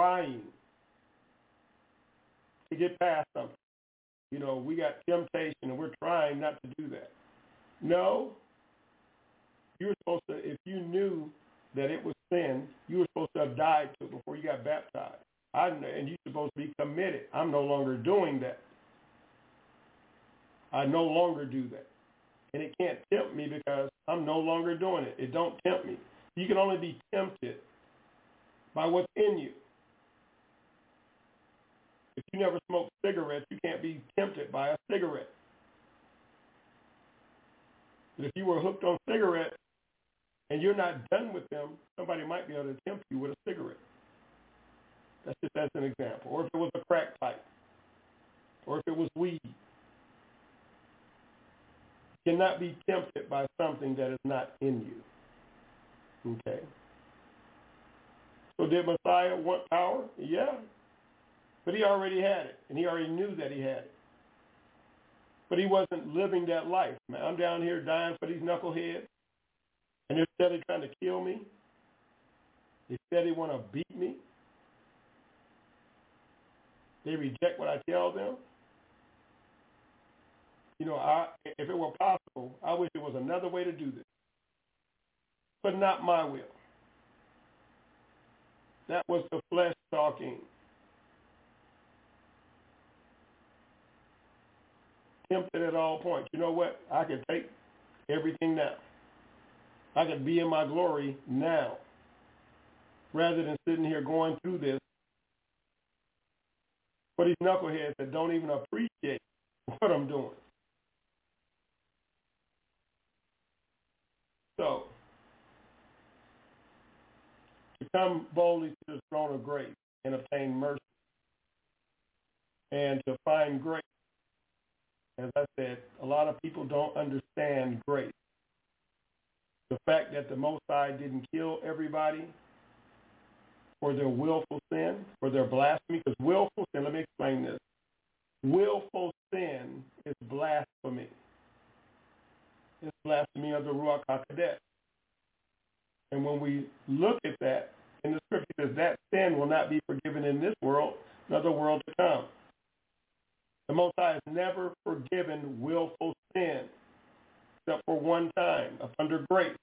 to get past something. We got temptation, and we're trying not to do that. No, you're supposed to, if you knew that it was sin, you were supposed to have died to it before you got baptized. And you're supposed to be committed. I'm no longer doing that. I no longer do that. And it can't tempt me because I'm no longer doing it. It don't tempt me. You can only be tempted by what's in you. If you never smoked cigarettes, you can't be tempted by a cigarette. But if you were hooked on cigarettes and you're not done with them, somebody might be able to tempt you with a cigarette. That's just as an example. Or if it was a crack pipe. Or if it was weed. You cannot be tempted by something that is not in you. Okay? So did Messiah want power? Yeah. But he already had it. And he already knew that he had it. But he wasn't living that life. Man, I'm down here dying for these knuckleheads. And they're steadily trying to kill me. They steadily want to beat me. They reject what I tell them. If it were possible, I wish there was another way to do this. But not my will. That was the flesh talking. Tempted at all points. You know what? I can take everything now. I can be in my glory now. Rather than sitting here going through this for these knuckleheads that don't even appreciate what I'm doing. So, to come boldly to the throne of grace and obtain mercy and to find grace. As I said, a lot of people don't understand grace. The fact that the Most High didn't kill everybody for their willful sin, for their blasphemy, because willful sin, let me explain this. Willful sin is blasphemy. It's blasphemy of the Ruach HaKodesh. And when we look at that, in the scripture it says that sin will not be forgiven in this world, nor the world to come. The Most High has never forgiven willful sin, except for one time, under grace.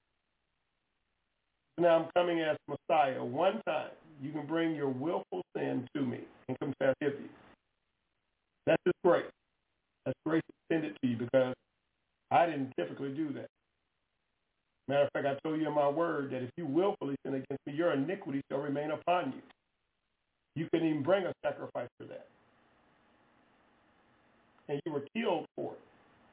Now I'm coming as Messiah. One time, you can bring your willful sin to me and confess it. That's His grace. That's grace extended to you because I didn't typically do that. Matter of fact, I told you in my word that if you willfully sin against me, your iniquity shall remain upon you. You couldn't even bring a sacrifice for that. And you were killed for it.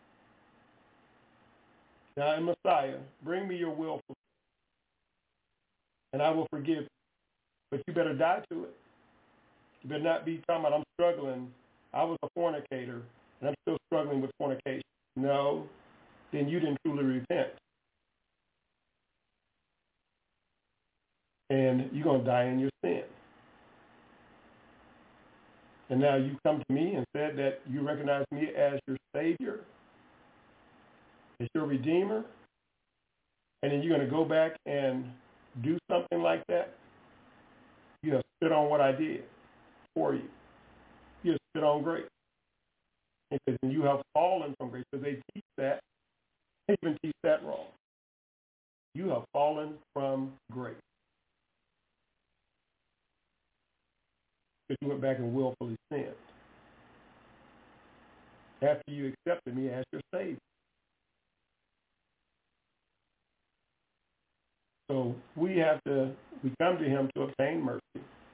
Now in Messiah, bring me your willful sin, and I will forgive you. But you better die to it. You better not be talking about I'm struggling. I was a fornicator, and I'm still struggling with fornication. No, then you didn't truly repent. And you're going to die in your sin. And now you come to me and said that you recognize me as your Savior, as your Redeemer, and then you're going to go back and do something like that? You have spit on what I did for you. You have spit on grace. Because you have fallen from grace. Because they teach that. They even teach that wrong. You have fallen from grace. because you went back and willfully sinned after you accepted me as your Savior. So we come to him to obtain mercy.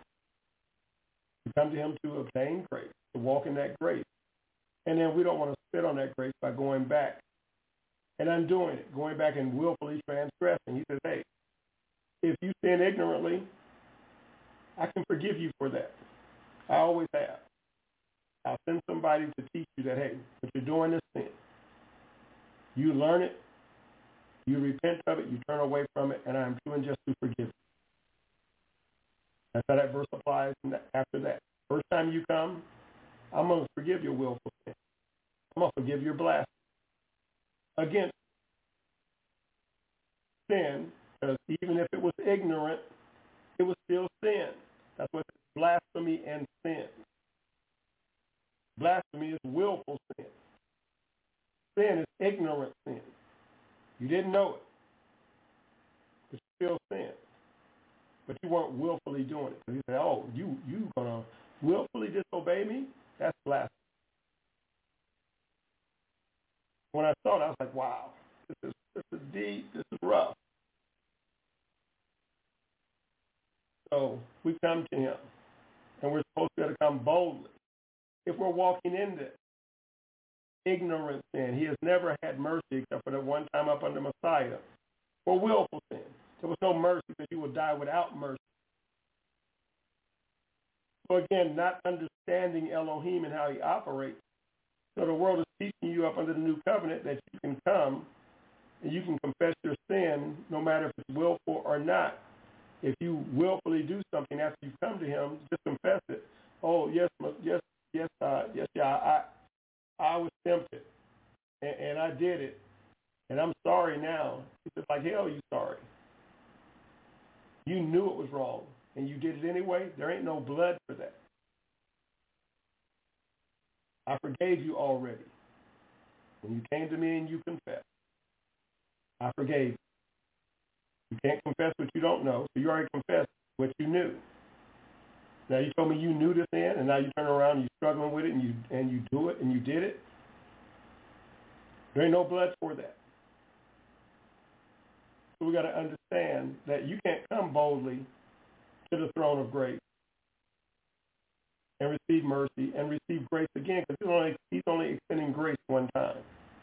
We come to him to obtain grace, to walk in that grace. And then we don't want to spit on that grace by going back and undoing it, going back and willfully transgressing. He says, hey, if you sin ignorantly, I can forgive you for that. I always have. I'll send somebody to teach you that, hey, what you're doing is sin. You learn it, you repent of it, you turn away from it, and I am true and just to forgive you. That's how that verse applies after that. First time you come, I'm going to forgive your willful sin. I'm going to forgive your blasphemy against sin, because even if it was ignorant, it was still sin. That's what blasphemy and sin. Blasphemy is willful sin. Sin is ignorant sin. You didn't know it. It's still sin. But you weren't willfully doing it. So you say, oh, you going to willfully disobey me? That's blasphemy. When I saw it, I was like, wow, this is deep, this is rough. So we come to him, and we're supposed to come boldly. If we're walking in this ignorant sin, he has never had mercy except for that one time up under Messiah for willful sin. There was no mercy because you will die without mercy. So again, not understanding Elohim and how he operates. So the world is teaching you up under the new covenant that you can come and you can confess your sin no matter if it's willful or not. If you willfully do something after you come to him, just confess it. Oh, yes, I was tempted, and I did it, and I'm sorry now. It's just like, hell, you sorry. You knew it was wrong, and you did it anyway. There ain't no blood for that. I forgave you already. When you came to me and you confessed, I forgave you. You can't confess what you don't know, so you already confessed what you knew. Now you told me you knew the sin, and now you turn around and you're struggling with it, and you do it, and you did it. There ain't no blood for that. So we got to understand that you can't come boldly to the throne of grace and receive mercy and receive grace again, because he's only extending grace one time.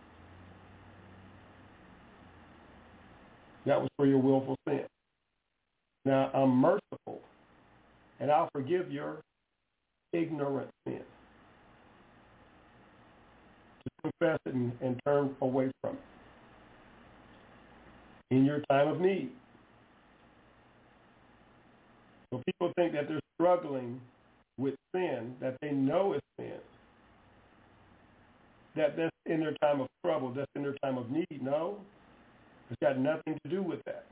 That was for your willful sin. Now I'm merciful, and I'll forgive your ignorant sin. Just confess it and turn away from it in your time of need. So people think that they're struggling with sin, that they know is sin, that's in their time of trouble, that's in their time of need. No, it's got nothing to do with that.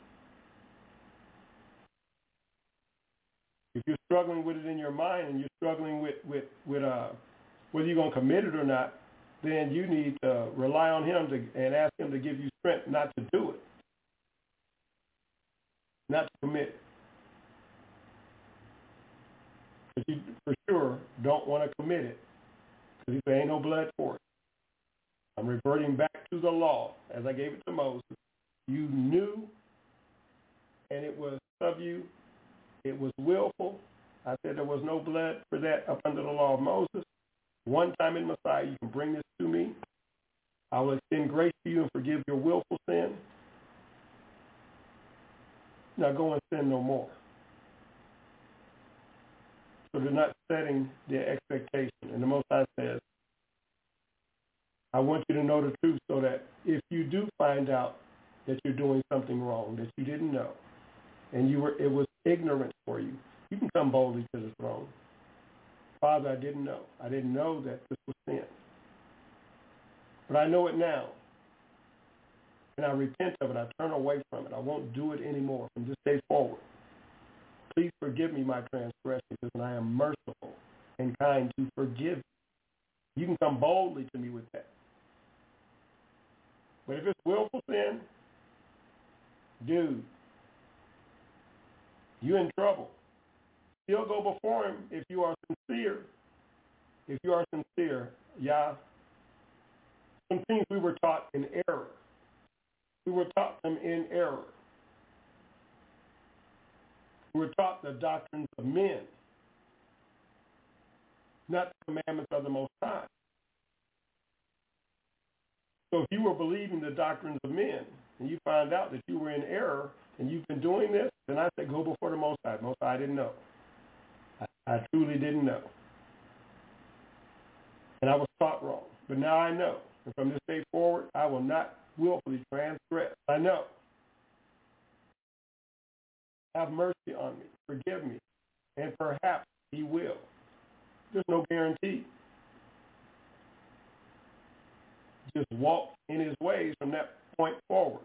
If you're struggling with it in your mind and you're struggling with whether you're going to commit it or not, then you need to rely on him and ask him to give you strength not to do it, not to commit it. Because you for sure don't want to commit it, because there ain't no blood for it. I'm reverting back to the law as I gave it to Moses. You knew, and it was of you. It was willful. I said there was no blood for that up under the law of Moses. One time in Messiah, you can bring this to me. I will extend grace to you and forgive your willful sin. Now go and sin no more. So they're not setting their expectation. And the Most High says, I want you to know the truth so that if you do find out that you're doing something wrong, that you didn't know, and it was ignorant for you, you can come boldly to the throne. Father, I didn't know. I didn't know that this was sin. But I know it now. And I repent of it. I turn away from it. I won't do it anymore from this day forward. Please forgive me my transgressions, and I am merciful and kind to forgive you. You can come boldly to me with that. But if it's willful sin, dude, you're in trouble. still go before him if you are sincere. If you are sincere, yeah. Some things we were taught in error. We were taught them in error. We were taught the doctrines of men, not the commandments of the Most High. So if you were believing the doctrines of men and you find out that you were in error and you've been doing this, then I say go before the Most High. Most High didn't know. I truly didn't know. And I was taught wrong. But now I know. And from this day forward, I will not willfully transgress. I know. Have mercy on me. Forgive me. And perhaps he will. There's no guarantee. Just walk in his ways from that point forward.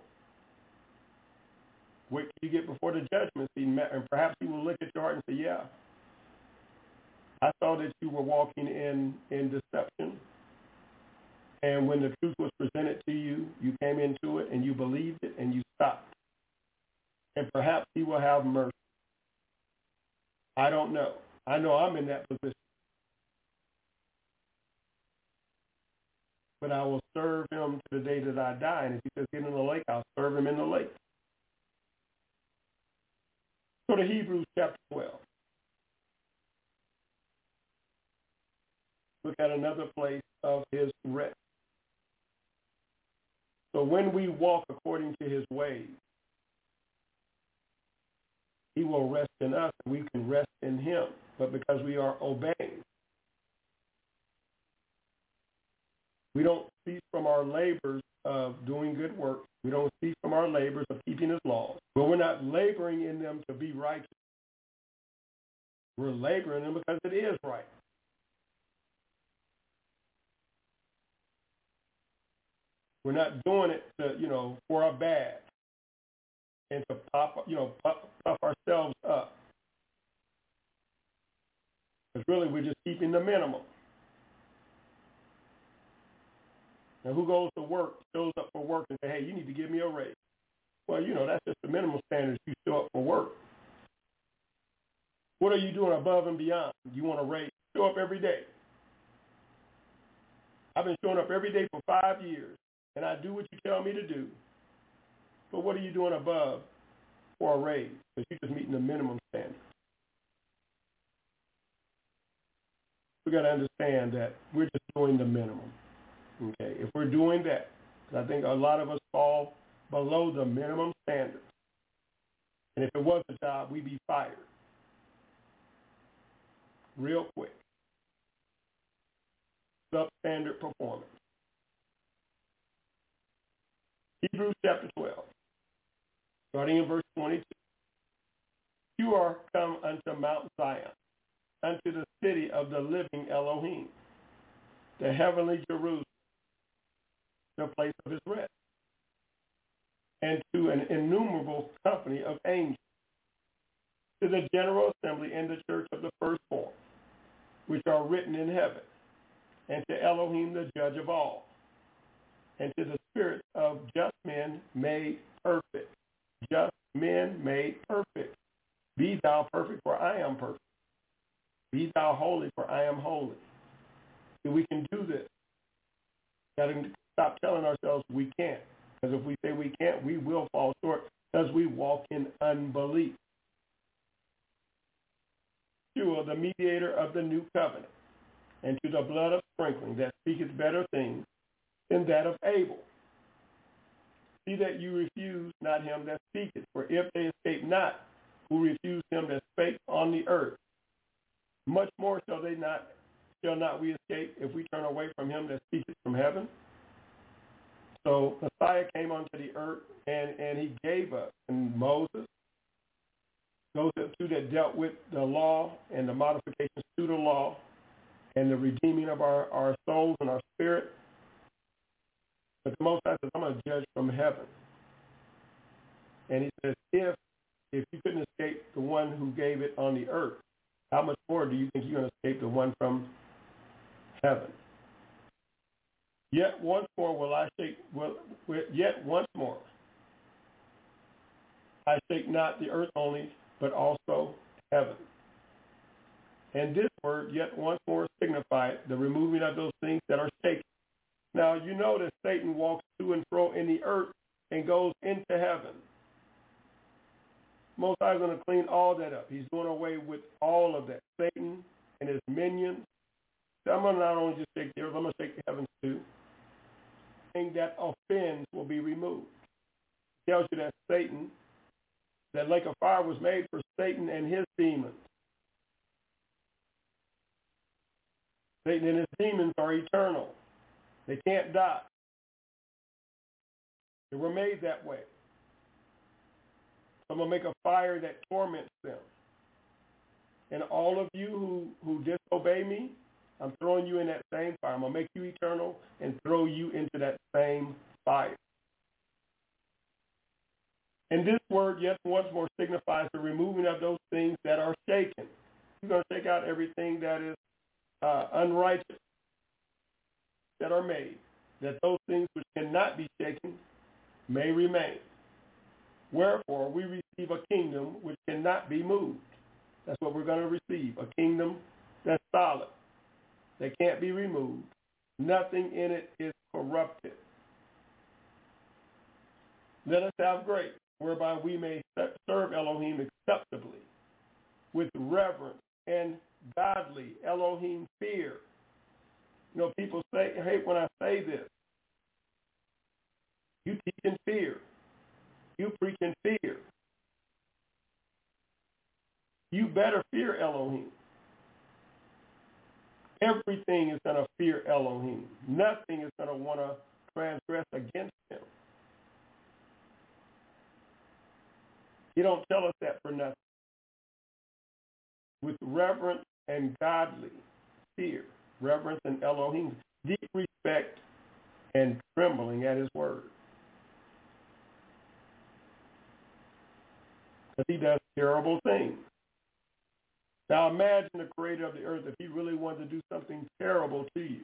Wait till you get before the judgment seat, and perhaps he will look at your heart and say, yeah, I saw that you were walking in deception. And when the truth was presented to you, you came into it and you believed it and you stopped. And perhaps he will have mercy. I don't know. I know I'm in that position. But I will serve him to the day that I die. And if he says get in the lake, I'll serve him in the lake. Go to Hebrews chapter 12. Look at another place of his rest. So when we walk according to his ways, he will rest in us and we can rest in him. But because we are obeying, we don't cease from our labors of doing good work. We don't cease from our labors of keeping his laws. But we're not laboring in them to be righteous. We're laboring in them because it is right. We're not doing it to, for our bad and to puff ourselves up. Because really we're just keeping the minimum. Now, who goes to work, shows up for work and say, hey, you need to give me a raise? Well, that's just the minimum standards. You show up for work. What are you doing above and beyond? You want a raise? Show up every day. I've been showing up every day for 5 years, and I do what you tell me to do. But what are you doing above for a raise? Because you're just meeting the minimum standard. We got to understand that we're just doing the minimum. Okay, if we're doing that, because I think a lot of us fall below the minimum standards. And if it was a job, we'd be fired real quick. Substandard performance. Hebrews chapter 12, starting in verse 22. You are come unto Mount Zion, unto the city of the living Elohim, the heavenly Jerusalem, the place of his rest, and to an innumerable company of angels, to the general assembly and the church of the firstborn, which are written in heaven, and to Elohim the judge of all, and to the spirits of just men made perfect. Just men made perfect. Be thou perfect, for I am perfect. Be thou holy, for I am holy. So we can do this. Got to stop telling ourselves we can't. Because if we say we can't, we will fall short because we walk in unbelief. Yeshua, the mediator of the new covenant, and to the blood of sprinkling that speaketh better things than that of Abel. See that you refuse not him that speaketh, for if they escape not who refuse him that spake on the earth, much more shall not we escape if we turn away from him that speaketh from heaven. So Messiah came onto the earth and he gave us, and Moses, those two that dealt with the law and the modifications to the law and the redeeming of our souls and our spirit. But the Most High says, I'm going to judge from heaven. And he says, if you couldn't escape the one who gave it on the earth, how much more do you think you're going to escape the one from heaven? Yet once more I shake not the earth only, but also heaven. And this word yet once more signified the removing of those things that are shaken. Now, you know that Satan walks to and fro in the earth and goes into heaven. Most High is going to clean all that up. He's doing away with all of that. Satan and his minions. So I'm going to not only just shake the earth, I'm going to shake the heavens too. Anything that offends will be removed. It tells you that Satan, that lake of fire was made for Satan and his demons. Satan and his demons are eternal. They can't die. They were made that way. I'm going to make a fire that torments them. And all of you who disobey me, I'm throwing you in that same fire. I'm going to make you eternal and throw you into that same fire. And this word, yet once more, signifies the removing of those things that are shaken. You're going to take out everything that is unrighteous that are made, that those things which cannot be shaken may remain. Wherefore, we receive a kingdom which cannot be moved. That's what we're going to receive, a kingdom that's solid, that can't be removed. Nothing in it is corrupted. Let us have grace, whereby we may serve Elohim acceptably, with reverence and godly Elohim fear. You know, people hate when I say this. You teach in fear. You preach in fear. You better fear Elohim. Everything is going to fear Elohim. Nothing is going to want to transgress against him. He don't tell us that for nothing. With reverence and godly fear, reverence and Elohim, deep respect and trembling at his word. Because he does terrible things. Now imagine the creator of the earth if he really wanted to do something terrible to you.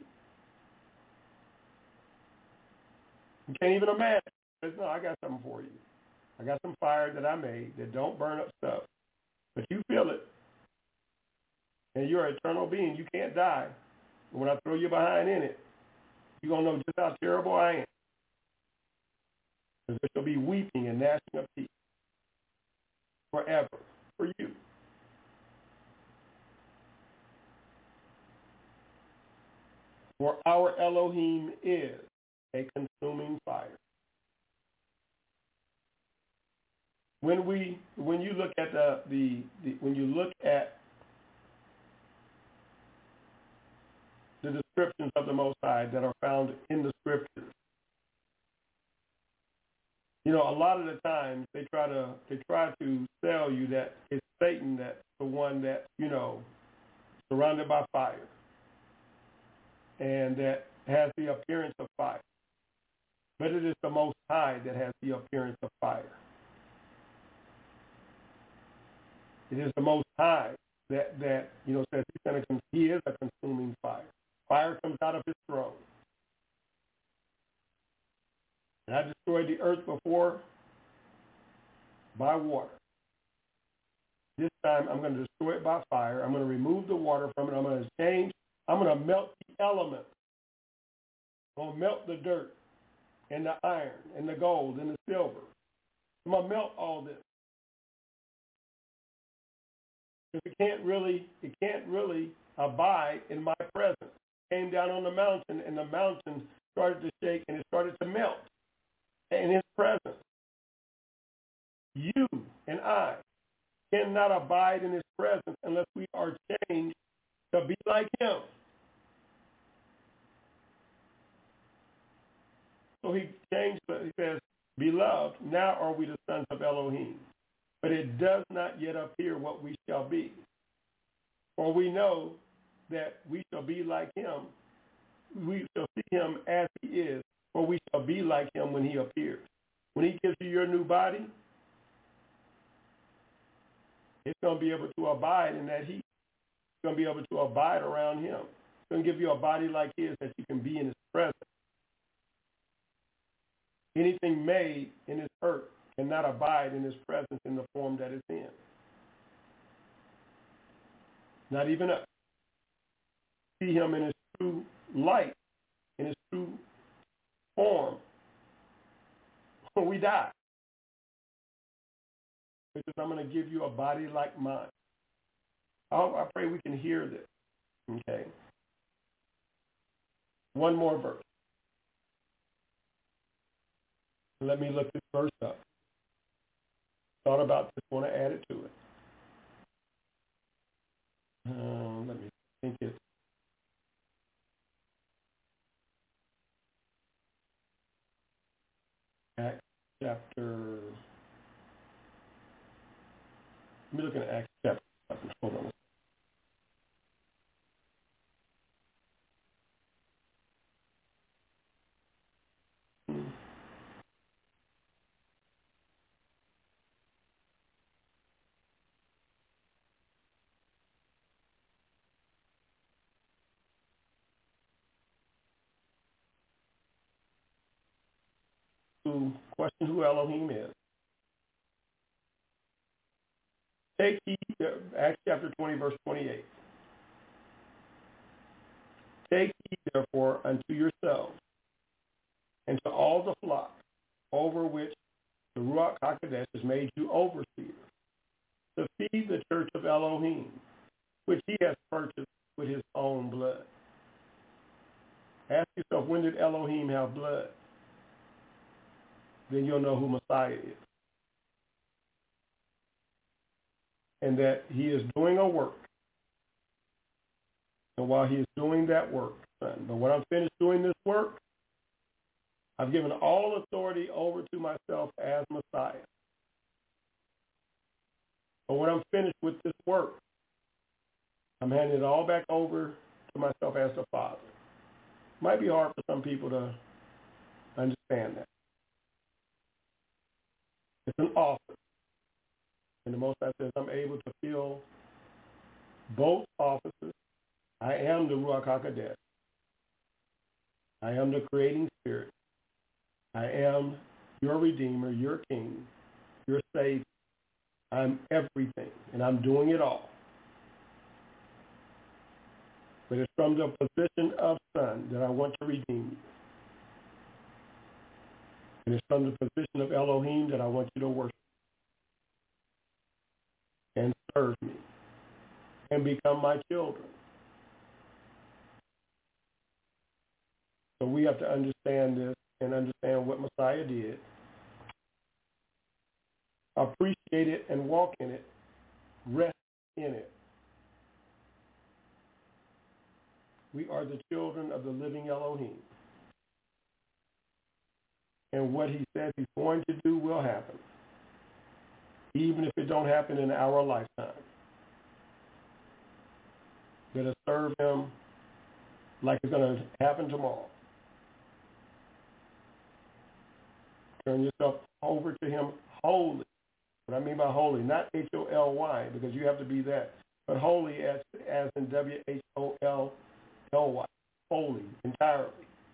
You can't even imagine. He says, no, I got something for you. I got some fire that I made that don't burn up stuff. But you feel it. And you're an eternal being. You can't die. And when I throw you behind in it, you're going to know just how terrible I am. Because there shall be weeping and gnashing of teeth forever for you. For our Elohim is a consuming fire. When you look at when you look at the descriptions of the Most High that are found in the Scriptures, you know, a lot of the times they try to sell you that it's Satan that's the one that, you know, surrounded by fire and that has the appearance of fire. But it is the Most High that has the appearance of fire. It is the Most High that you know says he is a consuming fire. Fire comes out of his throne. And I destroyed the earth before by water. This time I'm going to destroy it by fire. I'm going to remove the water from it. I'm going to melt the elements. I'm going to melt the dirt and the iron and the gold and the silver. I'm going to melt all this. It can't really abide in my presence. It came down on the mountain, and the mountain started to shake, and it started to melt in his presence. You and I cannot abide in his presence unless we are changed to be like him. So he changed, he says, beloved, now are we the sons of Elohim. But it does not yet appear what we shall be. For we know that we shall be like him. We shall see him as he is, for we shall be like him when he appears. When he gives you your new body, it's going to be able to abide in that heat. It's going to be able to abide around him. It's going to give you a body like his that you can be in his presence. Anything made in his earth cannot abide in his presence in the form that it's in. not even us, see him in his true light, in his true form, when we die. Because I'm going to give you a body like mine. I pray we can hear this. Okay. One more verse. Let me look this verse up. Thought about this, want to add it to it. Let me think it's Acts chapter. Let me look at Acts chapter 7. Hold on. Question who Elohim is. Take heed, Acts chapter 20, verse 28. Take heed, therefore, unto yourselves and to all the flock over which the Ruach HaKodesh has made you overseers, to feed the church of Elohim, which he has purchased with his own blood. Ask yourself, when did Elohim have blood? Then you'll know who Messiah is. And that he is doing a work. And while he is doing that work, son, but when I'm finished doing this work, I've given all authority over to myself as Messiah. But when I'm finished with this work, I'm handing it all back over to myself as the Father. It might be hard for some people to understand that. It's an office. And the Most High says I'm able to fill both offices. I am the Ruach HaKodesh. I am the creating spirit. I am your Redeemer, your King, your Savior. I'm everything, and I'm doing it all. But it's from the position of Son that I want to redeem you. And it's from the position of Elohim that I want you to worship and serve me and become my children. So we have to understand this and understand what Messiah did, appreciate it and walk in it, rest in it. We are the children of the living Elohim. And what he says he's going to do will happen, even if it don't happen in our lifetime. Let us serve him like it's going to happen tomorrow. Turn yourself over to him wholly. What I mean by holy, not H-O-L-Y, because you have to be that, but holy as in W-H-O-L-L-Y, holy, entirely.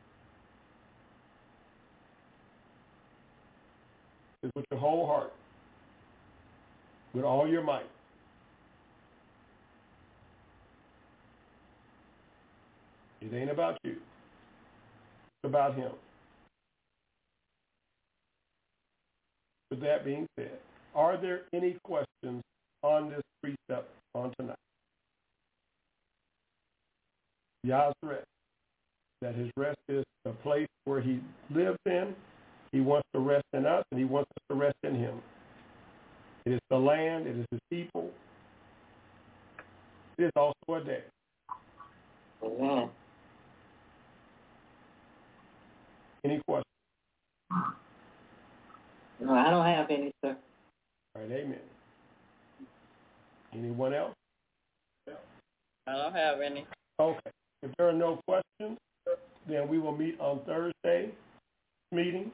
Is with your whole heart, with all your might. It ain't about you. It's about him. With that being said, are there any questions on this precept on tonight? Yah's rest, that his rest is the place where he lives in. He wants to rest in us, and he wants us to rest in him. It is the land. It is his people. It is also a day. Amen. Any questions? No, I don't have any, sir. All right, amen. Anyone else? I don't have any. Okay. If there are no questions, then we will meet on Thursday meeting.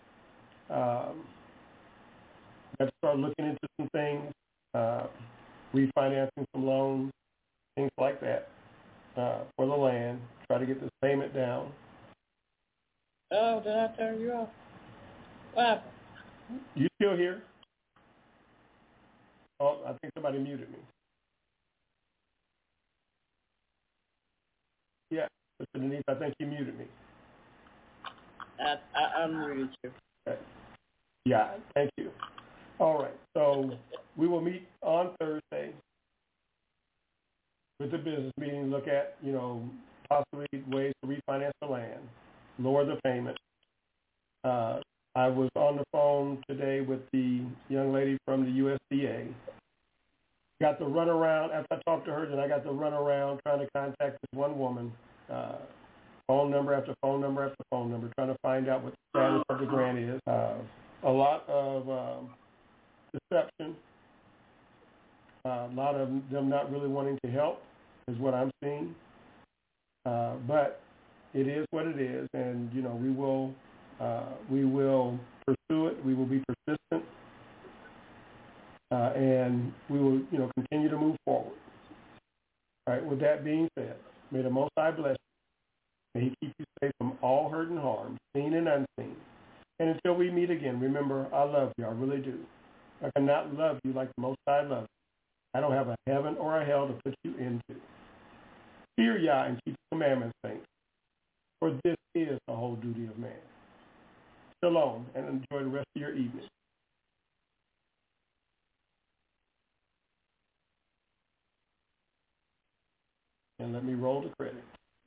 Let's start looking into some things, refinancing some loans, things like that for the land. Try to get this payment down. Oh, did I turn you off? What happened? You still here? Oh, I think somebody muted me. Sister Denise, I think you muted me. I unmuted you. Okay. Yeah, thank you. All right, so we will meet on Thursday with the business meeting, look at, possibly ways to refinance the land, lower the payment. I was on the phone today with the young lady from the USDA. Got the runaround, after I talked to her, then I got the runaround trying to contact this one woman, phone number after phone number after phone number, trying to find out what the status of the grant is. A lot of deception, a lot of them not really wanting to help is what I'm seeing. But it is what it is, and, we will pursue it. We will be persistent. And we will, continue to move forward. All right, with that being said, may the Most High bless you. May He keep you safe from all hurt and harm, seen and unseen. And until we meet again, remember, I love you. I really do. I cannot love you like the Most High loves you. I don't have a heaven or a hell to put you into. Fear Yah and keep the commandments, saints, for this is the whole duty of man. Shalom, and enjoy the rest of your evening. And let me roll the credit.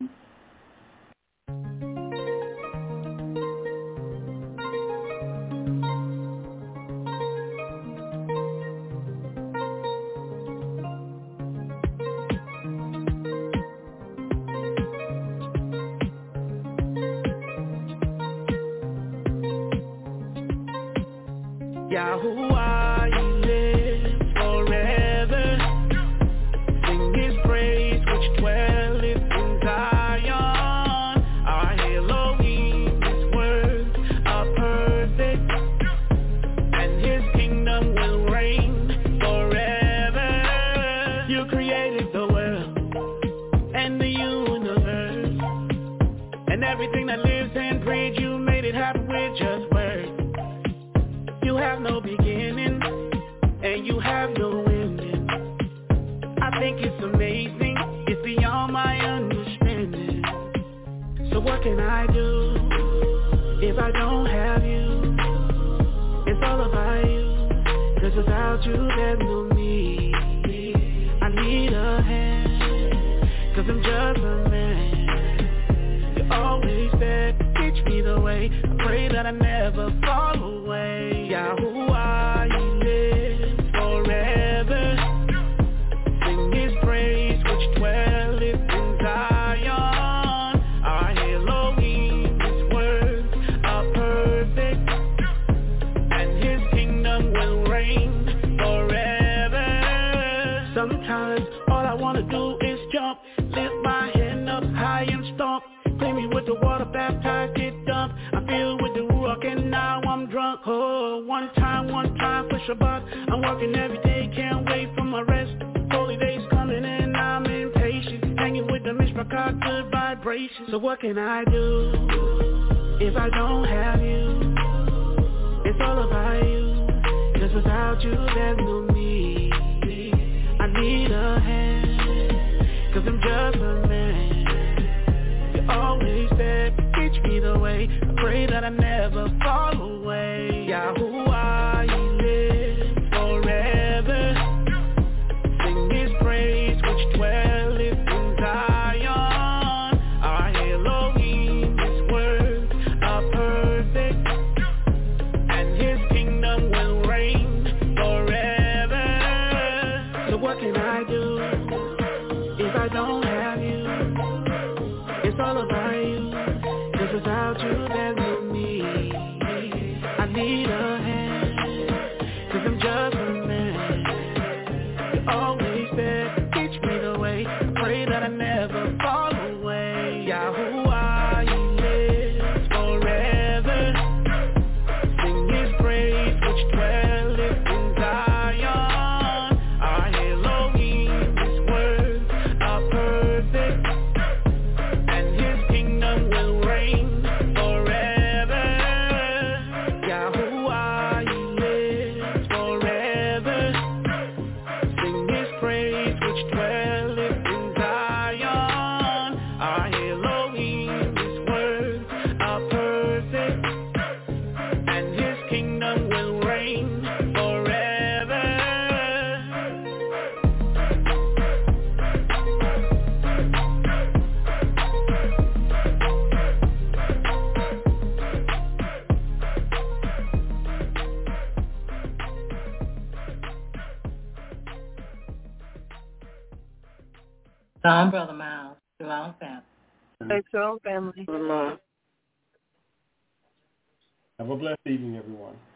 Yahuwah, you live forever. Sing His praise, which dwelleth in Zion. Our Elohim, His words are perfect, and His kingdom will reign forever. You created the world and the universe, and everything that lives and breathes. You made it happen with just words. You have no beginning, and you have no ending. I think it's amazing, it's beyond my understanding. So what can I do if I don't have you? It's all about you, 'cause without you there's no me. I need a hand, 'cause I'm just a man. You're always there to teach me the way. I pray that I never fall away. Yahuwah, you live forever. Sing His praise, which dwelleth in Zion. Our Elohim, His words are perfect, and His kingdom will reign forever. Sometimes all I wanna do is jump, lift my hand up high and stomp. Clean me with the water, baptize, get dumped. I feel with the Ruach and now I'm drunk. Oh, one time for Shabbat. I'm working every day, can't wait for my rest. Holy days coming and I'm impatient. Hanging with the Mishpachah, good vibrations. So what can I do if I don't have you? It's all about you, 'cause without you there's no me. I need a hand, 'cause I'm just a man. Always there to teach me the way. I pray that I never fall away. Yahuwah, you live forever. Sing His praise, which dwelleth in Zion. Our Elohim, His words are perfect, and His kingdom will reign forever. So what can I do if I don't have you? It's all about you, 'cause without you there's no me. I need a hand, 'cause I'm just a man. You're always there to teach me the way. I pray that I never fall away. Yahuwah, you live forever. Sing His praise, which dwelleth in Zion. Our Elohim, His words are perfect, and His kingdom will reign forever. Yahuwah. Shalom, Brother Miles. Shalom, family. Thanks, shalom, family. Have a blessed evening, everyone.